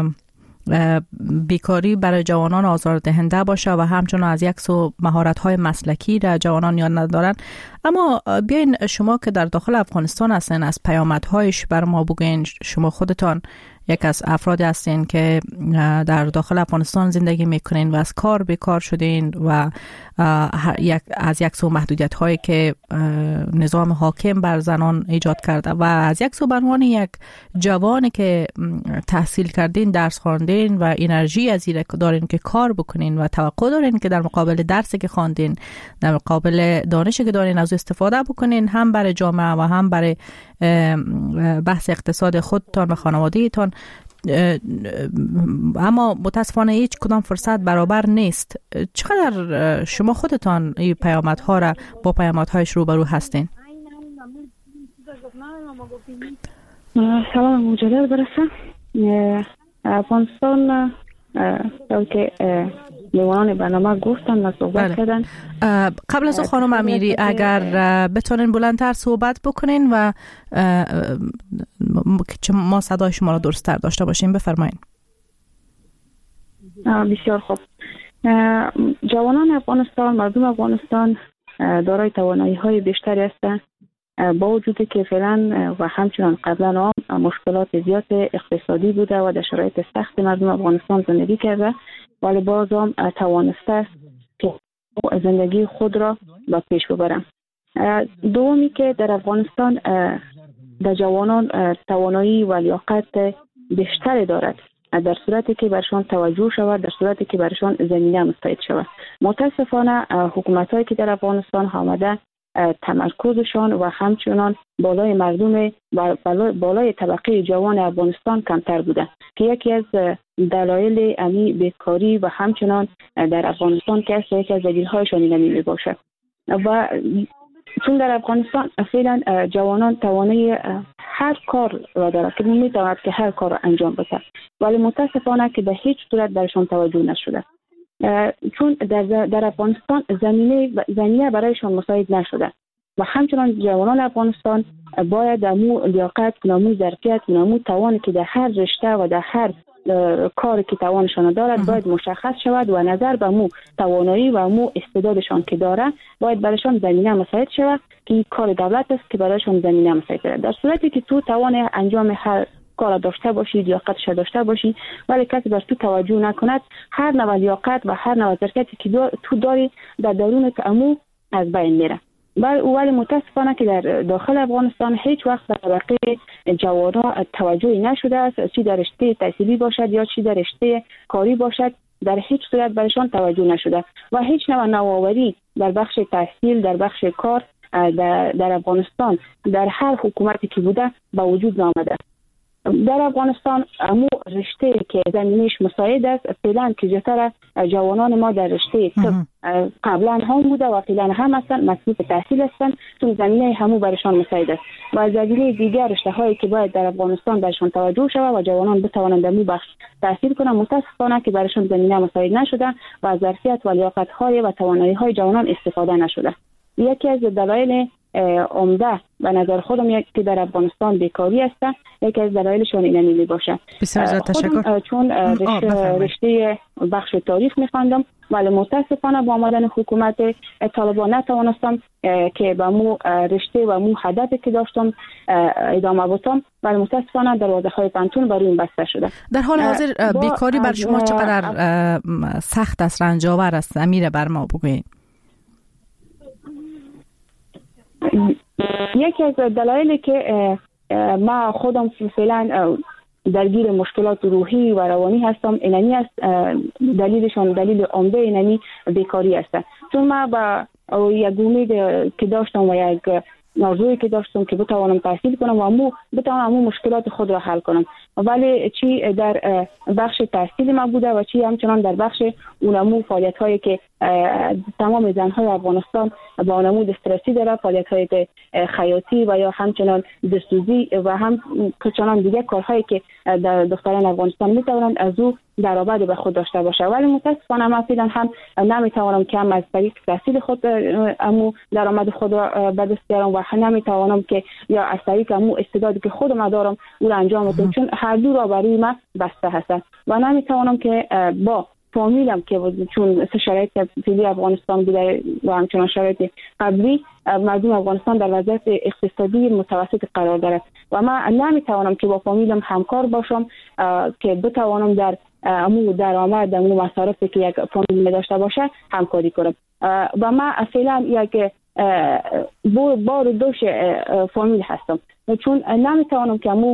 بیکاری برای جوانان آزاردهنده باشه و همچنان از یک سو مهارت‌های مسلکی را جوانان یاد ندارن. اما بیاین شما که در داخل افغانستان هستین از پیامدهایش بر ما بگوین. شما خودتان یک از افرادی هستین که در داخل افغانستان زندگی میکنین و از کار بیکار شدین و از یک سو محدودیت هایی که نظام حاکم بر زنان ایجاد کرده و از یک سو به عنوان یک جوانی که تحصیل کردین، درس خواندین و انرژی از این دارین که کار بکنین و توقع دارین که در مقابل درسی که خواندین، در مقابل دانشی که دارین از استفاده بکنین، هم برای جامعه و هم برای بحث اقتصاد خودتان و خانواده‌تان. اما متاسفانه هیچ کدام فرصت برابر نیست. چقدر شما خودتان این پیامدها را با پیامدهایش روبرو هستین؟ سلام مجدد برسه. افغانستان که لیوان برنامه گفتن و صحبت کردن. قبل از خانم امیری اگر بتونین بلندتر صحبت بکنین و ما صدای شما را درست‌تر داشته باشیم بفرمایین. بسیار خوب. جوانان افغانستان، مردم افغانستان دارای توانایی‌های بیشتری هستند، با وجودی که فعلا و همچنان قبلا هم مشکلات زیاد اقتصادی بوده و در شرایط سخت مردم افغانستان زندگی کرده، ولی باز هم توانسته که زندگی خود را به پیش ببرم. دومی که در افغانستان در جوانان توانایی و لیاقت بیشتری دارد در صورتی که برشان توجه شود، در صورتی که برشان زمینه مستعد شود. متاسفانه حکومت‌هایی که در افغانستان آمده تمرکزشان و همچنان بالای مردم و بالای طبقه جوان افغانستان کمتر بوده که یکی از دلایل امی بیکاری و همچنان در افغانستان که یکی از دلیل‌هایشان نمی باشد. و چون در افغانستان فعلا جوانان توانایی هر کار را دارد که میتواند که هر کار را انجام بده، ولی متاسفانه که به هیچ صورت برشان توجه نشده، چون در در افغانستان زمینه زمینه برایشان مساعد نشده و همچنان جوانان افغانستان باید امو لیاقت کنامو ظرفیت کنامو توانی که در هر رشته و در هر کاری که توانشان دارد باید مشخص شود و نظر به مو توانایی و مو استعدادشان که داره باید برایشان زمینه مساعد شود که این کار دولت است که برایشان زمینه مساعد است. در صورتی که تو توان انجام هر کار داشته باشی، لیاقتش داشته باشی، ولی کسی بر تو توجه نکند، هر نوع لیاقت و هر نوع ظرفیتی که دار تو داری در درون امو از بین میره. ولی متاسفانه که در داخل افغانستان هیچ وقت به طبقه جوانان توجهی نشده است، چی در رشته تحصیلی باشد یا چی در رشته کاری باشد، در هیچ صورت برشان توجه نشده و هیچ نوع نوآوری در بخش تحصیل، در بخش کار در, در افغانستان در هر حکومتی که بوده به وجود نآمده. در افغانستان امو رشته که زمینش مساعد است فعلا که جتر جوانان ما در رشته طب قبلا هم بوده و فعلا هم هستند، مصروف تحصیل هستند، چون زمینه همو برشان مساعد است و زمینه دیگر رشته هایی که باید در افغانستان برشان توجه شود و جوانان بتوانند در مو بخش تحصیل کنند، متاسفانه که برشان زمینه مساعد نشده و از ظرفیت و لیاقت های و توانایی های جوانان استفاده نشده. یکی از دلایل عمده به نظر خودم یک که در افغانستان بیکاری است، یکی از دلایلشون اینمی می باشه. بسیار زیاد تشکر. چون رشته, رشته بخش تاریخ می‌خواندم ولی متاسفانه با آمدن حکومت طالبان نتوانستم که با مو رشته و مو هدفی که داشتم ادامه بدم، ولی متاسفانه دروازه‌های پنتون برای این بسته شده. در حال حاضر بیکاری بر شما چقدر سخت است، رنجاور است؟ امیر بر ما بگویید. یکی از دلایلی که ما خودم فعلا درگیر مشکلات روحی و روانی هستم اینمی است، دلیلشون دلیل عمده اینمی بیکاری است، چون ما با یک امید که داشتم و یک موضوعی که داشتم که بتوانم تحصیل کنم و امو بتوانم امو مشکلات خود را حل کنم، ولی چی در بخش تحصیل ما بوده و چی همچنان در بخش اونمو فعالیت هایی که تمام زنهای افغانستان با اونمو دسترسی داره، فعالیت های خیاطی و یا همچنان دستوزی و هم چنان دیگه کارهایی که در دختران افغانستان میتوانند از او درآمد به خود داشته باشه، ولی متاسفانه من فعلا هم نمیتوانم که هم از طریق تحصیل خود امو درآمد خود را به دست بیارم و نمیتوانم که یا از طریق امو استعدادی که خودم دارم او را انجام بدم، چون هر دو را برای من بسته هست و نمیتوانم که با فامیلم که چون شرایط فعلی افغانستان بوده و همچنان شرایط قبلی مردم افغانستان در وضعیت اقتصادی متوسط قرار دارد و من نمیتوانم که با فامیلم همکار باشم که بتوانم در امو درآمد امو مصارفی که یک فامیل داشته باشه همکاری کنم و من فعلا یک بار دوش فامیل هستم، چون نمیتوانم که امو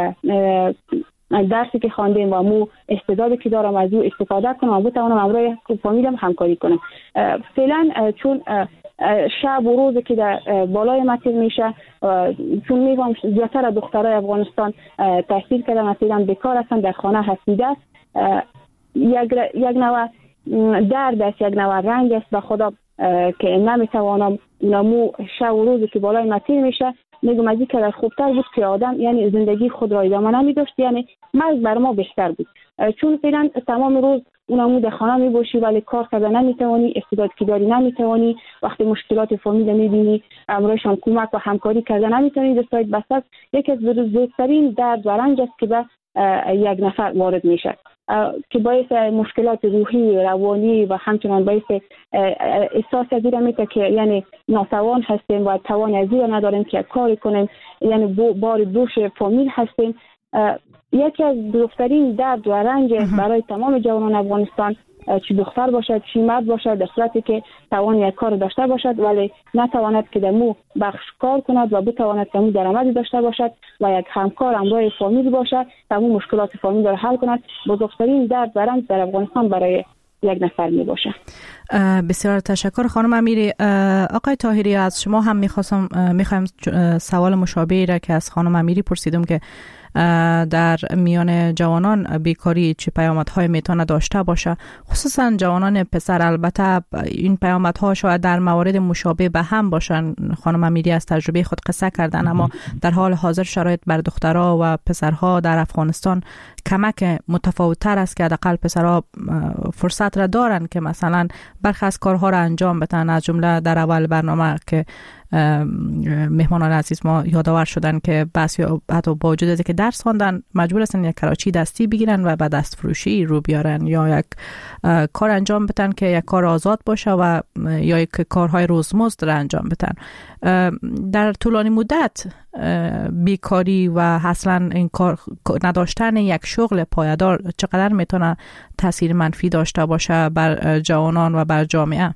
درسی که خواندیم و مو استعدادی که دارم از او استفاده کنم و بتوانم همراه فامیلم همکاری کنم. فعلا چون شب و روزی که در بالای متر میشه، چون میگم زیادتر دخترای افغانستان تحصیل کردن اصلا بیکار هستن، در خانه هستیده است، یک یک نوع درد است، یک نوع رنج است به خدا که نمیتوانم نمو شب و روزی که بالای متر میشه میگم از این که خوبتر بود که آدم یعنی زندگی خود را ادامه نمیداشت، یعنی مرگ بر ما بهتر بود، چون فعلا تمام روز اونمو در خانه میباشی ولی کار کردن نمیتوانی، استعداد که داری نمیتوانی، وقتی مشکلات فامیل میبینی امروزشان کمک و همکاری کردن نمیتونی، دستایت بسته. یکی از بزرگترین درد و رنج است که به یک نفر وارد میشه که باعث مشکلات روحی، روانی و همچنان باعث احساس از این میشه که یعنی ناتوان هستیم و توان از این نداریم که کاری کنیم، یعنی بار دوش فامیل هستیم. یکی از بزرگترین درد و رنج برای تمام جوانان افغانستان، چی دختر باشد چی مرد باشد، در صورتی که توان یک کار داشته باشد ولی نتواند که دمو بخش کار کند و بتواند دمو درآمدی داشته باشد و یک همکار همراه فامیل باشد، تمام مشکلات فامیل را حل کند، بزرگترین درد و رنج در افغانستان برای یک نفر می باشه. بسیار تشکر خانم امیری. آقای طاهری، از شما هم میخواستم میخوایم سوال مشابهی را که از خانم امیری پرسیدم که در میان جوانان بیکاری چه پیامدهای میتونه داشته باشه، خصوصا جوانان پسر. البته این پیامدها شاید در موارد مشابه به هم باشن، خانم امیری از تجربه خود قصه کردن، اما در حال حاضر شرایط بر دخترها و پسرها در افغانستان کمک متفاوت‌تر است که حداقل پسرها فرصت را دارن که مثلا برخی از کارها را انجام بدن. از جمله در اول برنامه که مهمانان عزیز ما یادآور شدن که بس یا حتی با وجود از که درس خواندن مجبور هستن یک کراچی دستی بگیرن و به دست فروشی رو بیارن یا یک کار انجام بدن که یک کار آزاد باشه و یا یک کارهای روزمزد را انجام بدن. در طولانی مدت بیکاری و اصلا این کار نداشتن یک شغل پایدار چقدر میتونه تاثیر منفی داشته باشه بر جوانان و بر جامعه؟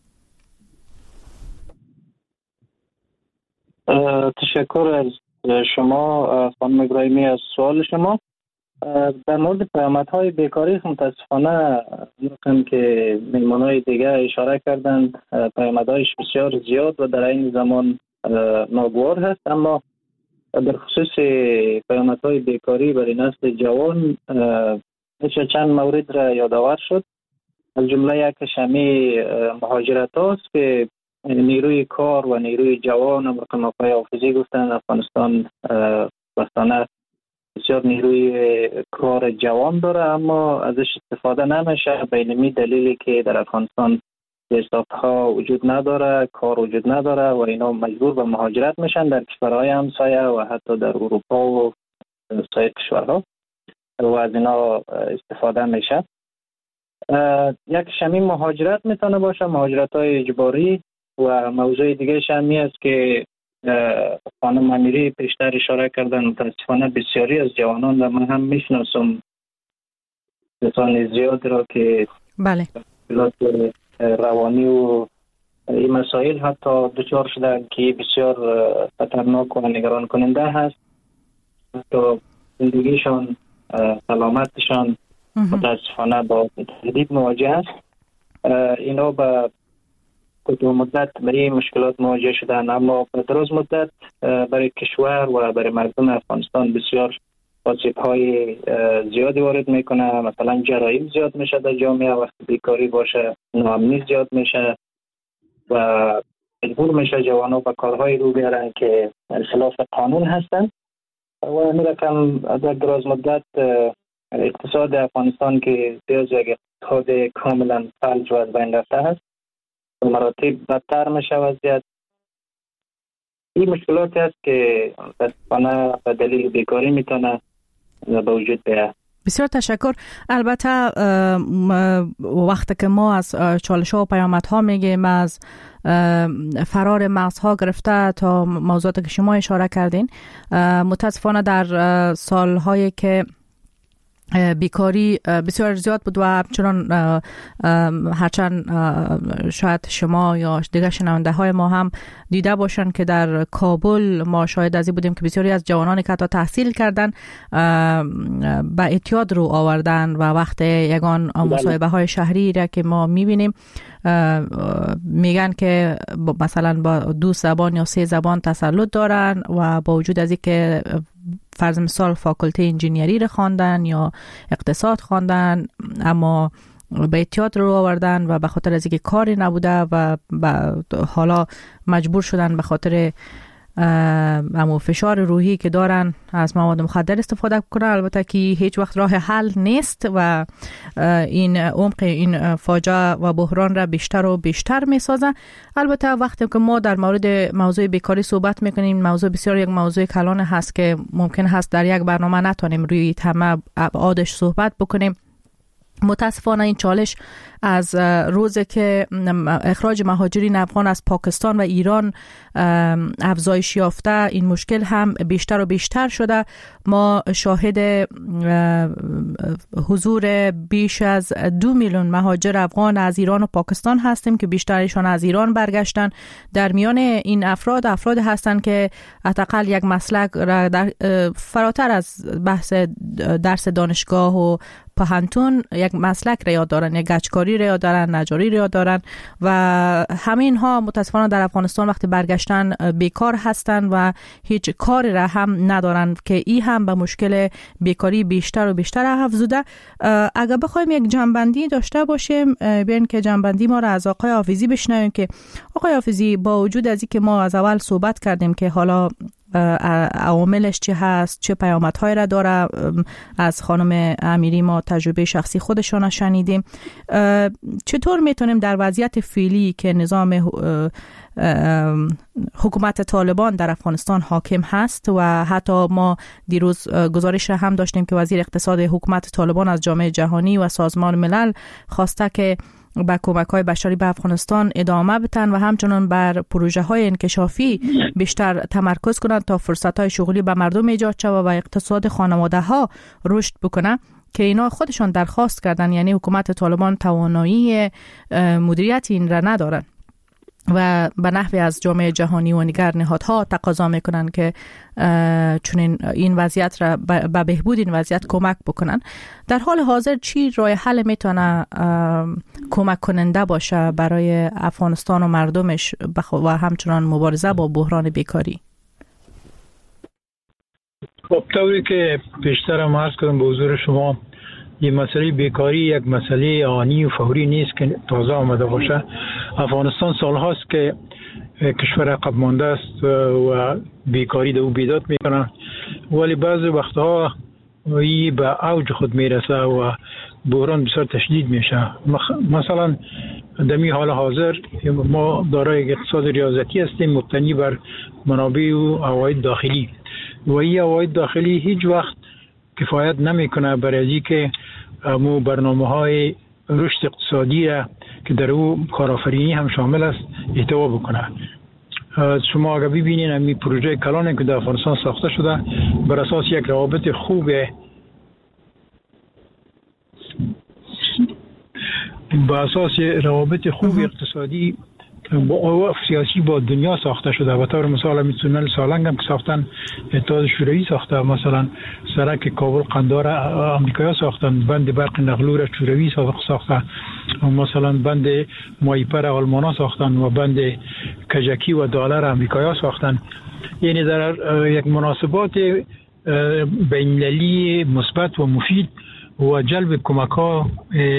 تشکر از شما خانم ابراهیمی از سوال شما. در مورد پیامدهای بیکاری متاسفانه میگم که میمانای دیگه اشاره کردند، پیامدهایش بسیار زیاد و در این زمان ناگوار هست، اما در خصوص پیامدهای بیکاری برای نسل جوان میشه چند مورد را یادآور شد. از جمله یکش همین مهاجرت هاست که نیروی کار و نیروی جوان و مقام‌های حافظی گفتن افغانستان وقتانه بسیار نیروی کار جوان داره اما ازش استفاده نمیشه به این دلیلی که در افغانستان استارت‌ها وجود نداره، کار وجود نداره و اینا مجبور به مهاجرت میشن در کشورهای همسایه و حتی در اروپا و سایر کشورها و از اینا استفاده میشه. یک شمی مهاجرت میتونه باشه، مهاجرت‌های اجباری، و موضوع دیگه شمی است که خانم امیری پیشتر اشاره کردن. متاسفانه بسیاری از جوانان و من هم میشناسم کسان زیاد را که بله روانی و این مسائل حتی دچار شدن که بسیار خطرناک و نگران کننده هست. حتی زندگیشان، سلامتشان متاسفانه با تهدید مواجه است. اینا به کوتاه مدت برای مشکلات مواجه شدن اما به دراز مدت برای کشور و برای مردم افغانستان بسیار آسیب‌های زیادی وارد میکنه. مثلا جرایم زیاد میشه در جامعه، وقتی بیکاری باشه ناامنی زیاد میشه و مجبور میشه جوانان به کارهای رو بیارن که خلاف قانون هستن و این رقم در دراز مدت اقتصاد افغانستان که دیز یک اقتصاد کاملا فلج و از بین رفته هست به مراتب بدتر میشه وضعیت. این مشکلاتی است که متاسفانه به دلیل بیکاری میتونه به وجود بیاد. بسیار تشکر. البته وقتی که ما از چالش‌ها و پیامدها میگیم، از فرار مغزها گرفته تا موضوعاتی که شما اشاره کردین، متاسفانه در سالهایی که بیکاری بسیار زیاد بود و همچنان هرچند شاید شما یا دیگر شنونده های ما هم دیده باشن که در کابل ما شاهد از این بودیم که بسیاری از جوانانی که حتی تحصیل کردن به اعتیاد رو آوردن و وقت یگان مصاحبه های شهری را که ما میبینیم میگن که مثلا با دو زبان یا سه زبان تسلط دارن و با وجود از این که فرض مثال فاکولته انجینیری رو خواندن یا اقتصاد خواندن اما به اعتیاد رو آوردن و به خاطر از اینکه کاری نبوده و حالا مجبور شدن به خاطر امو فشار روحی که دارن از مواد مخدر استفاده کنن. البته که هیچ وقت راه حل نیست و این عمق این فاجعه و بحران را بیشتر و بیشتر میسازه. البته وقتی که ما در مورد موضوع بیکاری صحبت میکنیم، موضوع بسیار یک موضوع کلان هست که ممکن هست در یک برنامه نتونیم روی تمام ابعادش صحبت بکنیم. متاسفانه این چالش از روزی که اخراج مهاجرین افغان از پاکستان و ایران افزایش یافته، این مشکل هم بیشتر و بیشتر شده. ما شاهد حضور بیش از دو میلیون مهاجر افغان از ایران و پاکستان هستیم که بیشترشان از ایران برگشتن. در میان این افراد افراد هستند که حداقل یک مسلک را در فراتر از بحث درس دانشگاه و پهنتون یک مسلک را یاد دارن، یک گچکاری را یاد دارن، نجاری را یاد دارن و همه اینها متاسفانه در افغانستان وقتی برگشتن بیکار هستن و هیچ کاری را هم ندارن که این هم به مشکل بیکاری بیشتر و بیشتر افزوده. اگر بخوایم یک جنبندی داشته باشیم، بیاین که جنبندی ما را از آقای حافظی بشنویم که آقای حافظی با وجود از اینکه ما از اول صحبت کردیم که حالا عواملش چی هست، چه پیامدهایی را داره، از خانم امیری ما تجربه شخصی خودشان شنیدیم، چطور میتونیم در وضعیت فعلی که نظام حکومت طالبان در افغانستان حاکم هست و حتی ما دیروز گزارش را هم داشتیم که وزیر اقتصاد حکومت طالبان از جامعه جهانی و سازمان ملل خواسته که با کمک‌های بشری به افغانستان ادامه بدن و همچنان بر پروژه‌های انکشافی بیشتر تمرکز کنند تا فرصت‌های شغلی به مردم ایجاد شود و اقتصاد خانواده‌ها رشد بکنه، که اینا خودشان درخواست کردن. یعنی حکومت طالبان توانایی مدیریت این را ندارن و به نحوی از جامعه جهانی و دیگر نهادها تقاضا میکنن که چون این وضعیت را به بهبود این وضعیت کمک بکنن. در حال حاضر چی راه حل میتونه کمک کننده باشه برای افغانستان و مردمش و همچنان مبارزه با بحران بیکاری؟ خب طوری که پیشترم عرض کردم به حضور شما، این مسئله بیکاری یک مسئله آنی و فوری نیست که تازه آمده باشه. افغانستان سالهاست که کشور عقب مانده است و بیکاری دو بیداد میکنه، ولی بعضی وقتها این به اوج خود میرسه و بحران بسیار تشدید میشه. مثلا دمی حال حاضر ما دارای اقتصاد ریاضتی هستیم مبتنی بر منابع و عواید داخلی و این عواید داخلی هیچ وقت کفایت نمیکنه برای اینکه مو برنامه‌های رشد اقتصادی را که در او کارآفرینی هم شامل است احتوا بکنه. شما اگر ببینید این پروژه کلان که در افغانستان ساخته شده بر اساس یک روابط خوب با اساس روابط خوب اقتصادی با سیاسی با دنیا ساخته شده. و طور مثال همین تونل سالنگ هم که ساختن اتحاد شوروی ساخته، مثلا سرک کابل قندهار امریکایی ساختن، بند برق نقلو شوروی ساخته، مثلا بند مایپر آلمانا ساختن و بند کجکی و دالر امریکایی ساختن. یعنی در یک مناسبات بین‌المللی مثبت و مفید و جلب کمک‌ها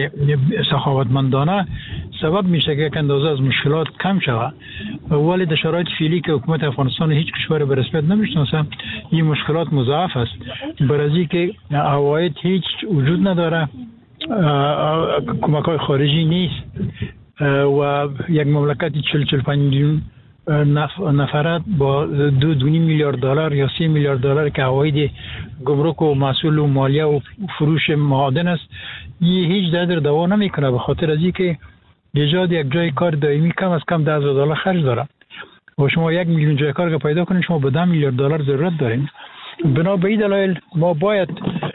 سخاوتمندانه سبب میشه که یک اندازه از مشکلات کم شود. ولی در شرایط فعلی که حکومت افغانستان هیچ کشور به رسمیت نمیشناسه، این مشکلات مضاعف است. برای که عواید هیچ وجود نداره، کمک‌های خارجی نیست و یک مملکت چهل چهل و پنج میلیون نفرات با دو دونی میلیارد دلار یا سی میلیارد دلار که عواید گمرک و محصول و مالیه و فروش معادن است، این هیچ در دوا نمیکنه، به خاطر از اینکه ایجاد یک جای کار دائمی کم از کم ده هزار دلار خرج داره و شما یک میلیون جای کار که پیدا کنید شما به ده میلیارد دلار ضرورت دارین. بنا به این دلایل ما باید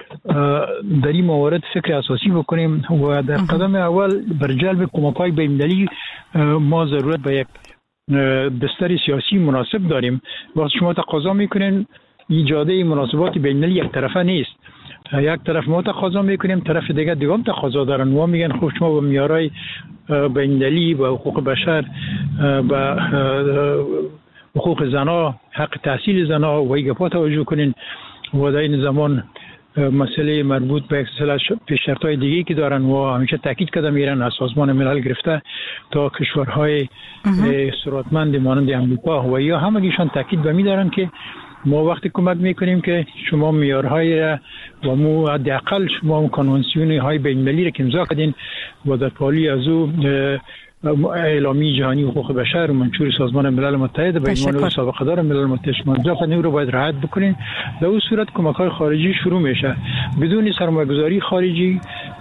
در این موارد فکر اساسی بکنیم و در قدم اول بر جلب کمک‌های بین‌المللی ما ضرورت به یک بستر سیاسی مناسب داریم. وقتی شما تقاضا میکنین ایجاد مناسبات بین‌المللی یک طرفه نیست، یک طرف ما تقاضا میکنیم طرف دیگه دیگه هم تقاضا دارن و میگن خب شما با معیارهای بین‌المللی و حقوق بشر و حقوق زنا، حق تحصیل زنا و ایگفا توجه کنین و در این زمان مسئله مربوط به پیشرفت‌های دیگه که دارن و همیشه تاکید کرده میرن از سازمان ملل گرفته تا کشورهای ثروتمند مانند امریکا و یا همگیشان تاکید به می‌دارن که ما وقتی کمک میکنیم که شما معیارهای را و مو حداقل شما کنوانسیون های بین‌المللی را که امضا کردین و در پالی از او اعلامیه جهانی حقوق بشر و منشور سازمان ملل متحد به عنوان سابقه دار ملل متحد امضا کردین رو باید رعایت بکنین. در اون صورت کمک‌های خارجی شروع میشه بدون سرمایه‌گذاری خارجی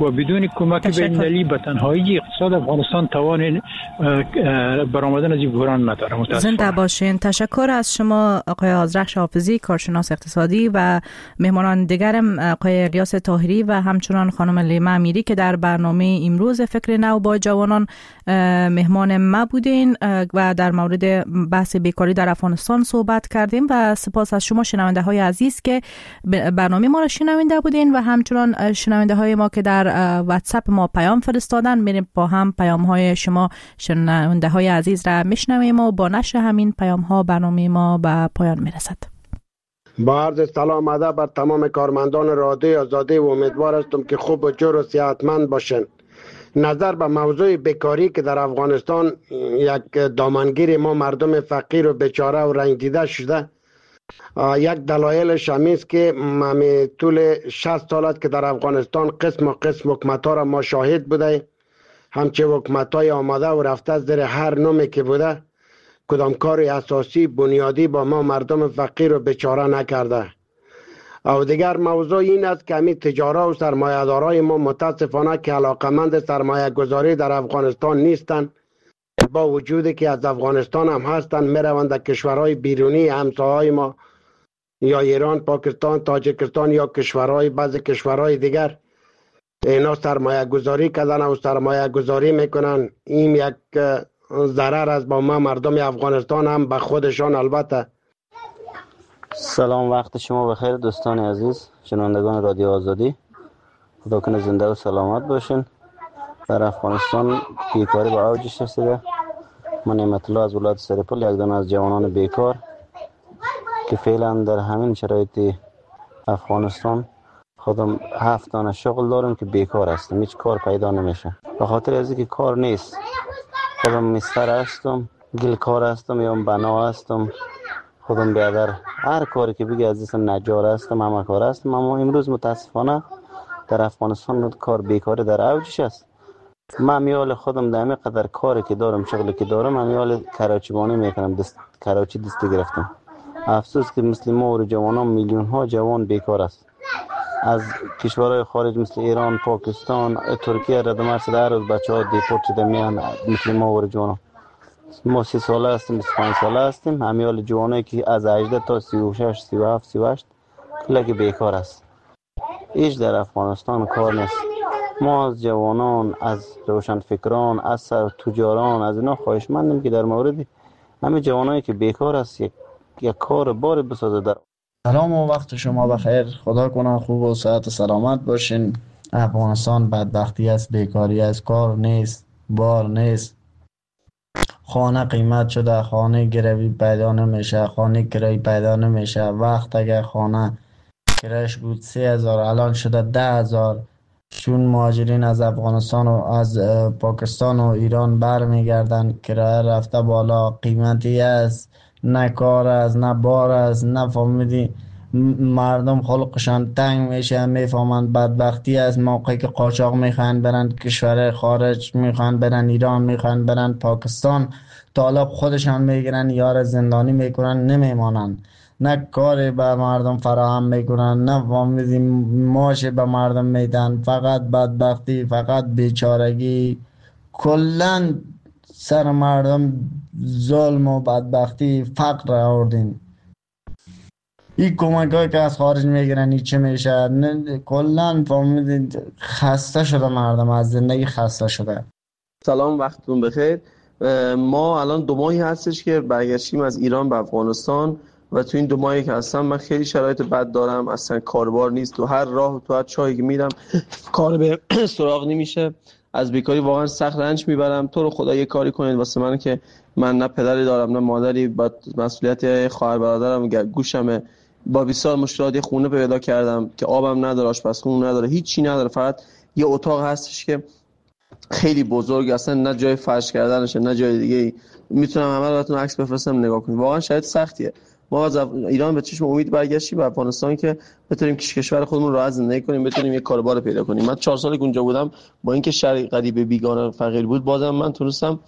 و بدون کمک بین‌المللی به تنهایی اقتصاد افغانستان توان برآمدن از این بحران نداره. زنده باشین. تشکر از شما آقای آذرخش حافظی، کارشناس اقتصادی، و مهمانان دیگرم آقای الیاس طاهری و همچنان خانم لیما امیری که در برنامه امروز فکر نو با جوانان مهمان ما بودین و در مورد بحث بیکاری در افغانستان صحبت کردیم. و سپاس از شما شنونده های عزیز که برنامه ما را شنونده بودین و همچنان شنونده های ما که در واتساپ ما پیام فرستادن. میریم با هم پیام های شما شنونده های عزیز را میشنویم و با نشر همین پیام ها برنامه ما به پایان میرسد. با عرض سلام ادب بر تمام کارمندان رادیو آزادی و امیدوار هستم که خوب و جور و صحتمند باشند. نظر به موضوع بیکاری که در افغانستان یک دامنگیر ما مردم فقیر و بیچاره و رنج دیده شده، یک دلایلش همین است که ما طول شصت سال است که در افغانستان قسم و قسم حکومت‌ها را ما شاهد بوده. همچه حکومت‌های آمده و رفته زیر هر نومی که بوده کدام کار اساسی بنیادی با ما مردم فقیر و بیچاره نکرده. او دیگر موضوع این است که همین تجارت و سرمایه‌دارای ما متاسفانه که علاقمند سرمایه گذاری در افغانستان نیستند، با وجودی که از افغانستان هم هستند میروند در کشورهای بیرونی همسایه‌های ما یا ایران، پاکستان، تاجیکستان یا کشورهای بعضی کشورهای دیگر اینا سرمایه گذاری کردن و سرمایه گذاری میکنن. این یک ضرر از با ما مردم افغانستان هم به خودشان. البته سلام، وقت شما بخیر دوستان عزیز شنوندگان رادیو آزادی. خدا کنه زنده و سلامت باشین. در افغانستان بیکاری به اوجش رسیده. من نعمت الله از ولایت سرپل، یک دانه از جوانان بیکار که فعلا در همین شرایط افغانستان خودم هفت دانه شغل دارم که بیکار هستم، هیچ کار پیدا نمیشه به خاطر از اینکه کار نیست. خودم مستر هستم، گلکار هستم یا بنا هستم، خودم بیادر هر کاری که بگی از این نجار هستم، همه کار هستم. اما امروز متاسفانه در افغانستان کار بیکاری در اوجش است. من میال خودم در همین قدر کاری که دارم، شغلی که دارم، من میال کراچیبانی میکنم، دست کراچی دستی گرفتم. افسوس که مثل ما و جوانان میلیون ها جوان بیکار است. از کشورهای خارج مثل ایران، پاکستان، ترکیه رد مرز هر روز بچه‌ها دیپورت شده میان مثل ما و جوانان. ما سی ساله هستیم، بیست و پنج ساله هستیم. همیال جوانایی که از هجده تا سی و شش، سی و هفت، سی و هشت کلک بیکار است. هیچ در افغانستان کار نیست. ما از جوانان، از روشنفکران، از تجاران، از اینا خواهشمندیم که در مورد همه جوانایی که بیکار است یک یک کار بار بسازه. در سلام و وقت شما بخیر. خدا کنه خوب و صحت و سلامت باشین. افغانستان بدبختی است، بیکاری است، کار نیست، بار نیست. خانه قیمت شده، خانه گروی پیدا نمیشه، خانه کرایی پیدا نمیشه. وقت اگر خانه کرایش بود سه هزار الان شده ده هزار. چون مهاجرین از افغانستان و از پاکستان و ایران برمیگردن، کرایه رفته بالا، قیمتی است، نه کار است، نه بار است، نه فهمیدی مردم خلقشان تنگ میشه، میفهمند بدبختی است. موقعی که قاچاق میخوان برن کشور خارج، میخوان برن ایران، میخوان برن پاکستان، طالب خودشان میگیرن، یار زندانی میکنن، نمیمانن. نه کاری به مردم فراهم میکنن، نه فهمیدی ماش به مردم میدن. فقط بدبختی، فقط بیچارگی، کلن سر مردم ظلم و بدبختی، فقر آوردین. این کمک هایی که از خارج میگیرن این چه میشه؟ کلن فهمیدید خسته شده مردم، از زندگی خسته شده. سلام، وقتتون بخیر. ما الان دو ماهی هستش که برگشتیم از ایران به افغانستان و تو این دو ماهی که هستم من خیلی شرایط بد دارم. اصلا کاربار نیست، تو هر راه تو هر چایی که میرم کار به سراغ نمیشه. از بیکاری واقعا سخت رنج میبرم. تو رو خدا یه کاری کنید واسه من که من نه پدری دارم نه مادری، با مسئولیت خواهر برادرم گوشمه. با بیست سال مشکلات خونه پیدا کردم که آبم نداره، آشپزخونه نداره، هیچی نداره، فقط یه اتاق هستش که خیلی بزرگ، اصلا نه جای فرش کردنشه نه جای دیگه. میتونم همه رو براتون عکس بفرستم نگاه کنید. واقعا شاید سختیه. ما از ایران به چشم امید برگشتیم به افغانستان که بتونیم کشور خودمون راحت زندگی کنیم، بتونیم یه کاربار پیدا کنیم. من چهار سالی که اونجا بودم با اینکه شهر غریب بیگانه فقیر بود، بازم من تونستم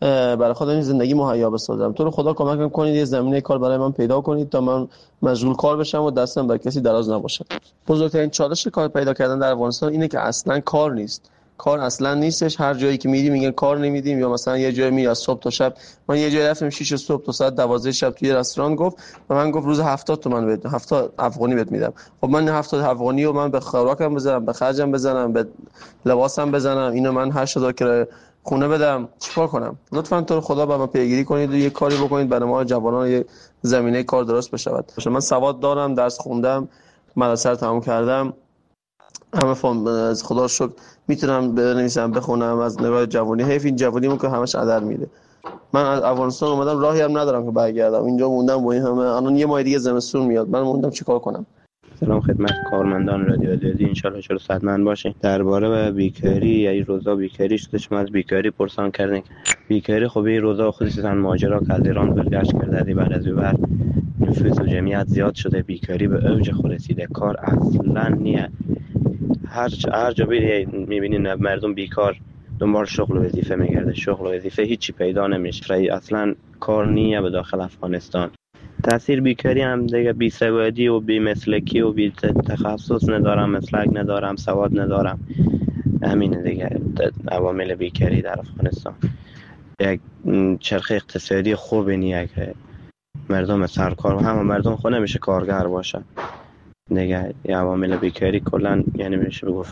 برای خودم زندگی مهیا بسازم. تو رو خدا کمکم کنید یه زمینه کار برای من پیدا کنید تا من مشغول کار بشم و دستم بر کسی دراز نباشه. بزرگترین چالش کار پیدا کردن در افغانستان اینه که اصلا کار نیست. کار اصلا نیستش. هر جایی که میری میگن کار نمیدیم، یا مثلا یه جایی میری از صبح تا شب. من یه جایی رفتم شش صبح تا ساعت دوازده شب توی رستوران گفت و من گفت روز هفتاد تومن بده، هفتاد افغانی بهت میدم. خب من هفتاد افغانی رو من به خوراکم بزنم، به خرجم بزنم، به لباسم بزنم، اینو من هشت هزار کرایه خونه بدم، چیکار کنم؟ لطفاً تو رو خدا با ما پیگیری کنید و یه کاری بکنید برای ما جوانان یه زمینه کار درست بشود. من سواد دارم، درس خوندم، مدرسه رو تمام کردم، همه فهم از خدا شکر میتونم بنویسم بخونم. از نگاه جوانی حیف این جوانیمو که همش عدر میده. من از افغانستان اومدم، راهی هم ندارم که برگردم، اینجا موندم با این همه. الان یه ماه دیگه زمستون میاد، من موندم چیکار کنم؟ سلام خدمت کارمندان رادیو آزادی، انشالله چرا صحتمند باشین. درباره بیکاری یا این روزا بیکاری شده، شما از بیکاری پرسان کردین. بیکاری خب این روزا خصوصا ماجرا که از ایران برگشت کرده بعد از بعد نفوس و جمعیت زیاد شده، بیکاری به اوج خود رسیده، کار اصلا نیه. هر هر جا بری میبینین مردم بیکار دنبال شغل و وظیفه میگرده، شغل و وظیفه هیچی پیدا نمیشه، اصلا کار نیه به داخل افغانستان. تاثیر بیکاری هم دیگه بی سوادی و بی مسلکی و بی تخصص ندارم، مسلک ندارم، سواد ندارم، همین دیگه عوامل بیکاری در افغانستان. یک چرخه اقتصادی خوب نیه که مردم سرکار و همه مردم خود نمیشه کارگر باشه دیگه. عوامل بیکاری کلا یعنی میشه بگفت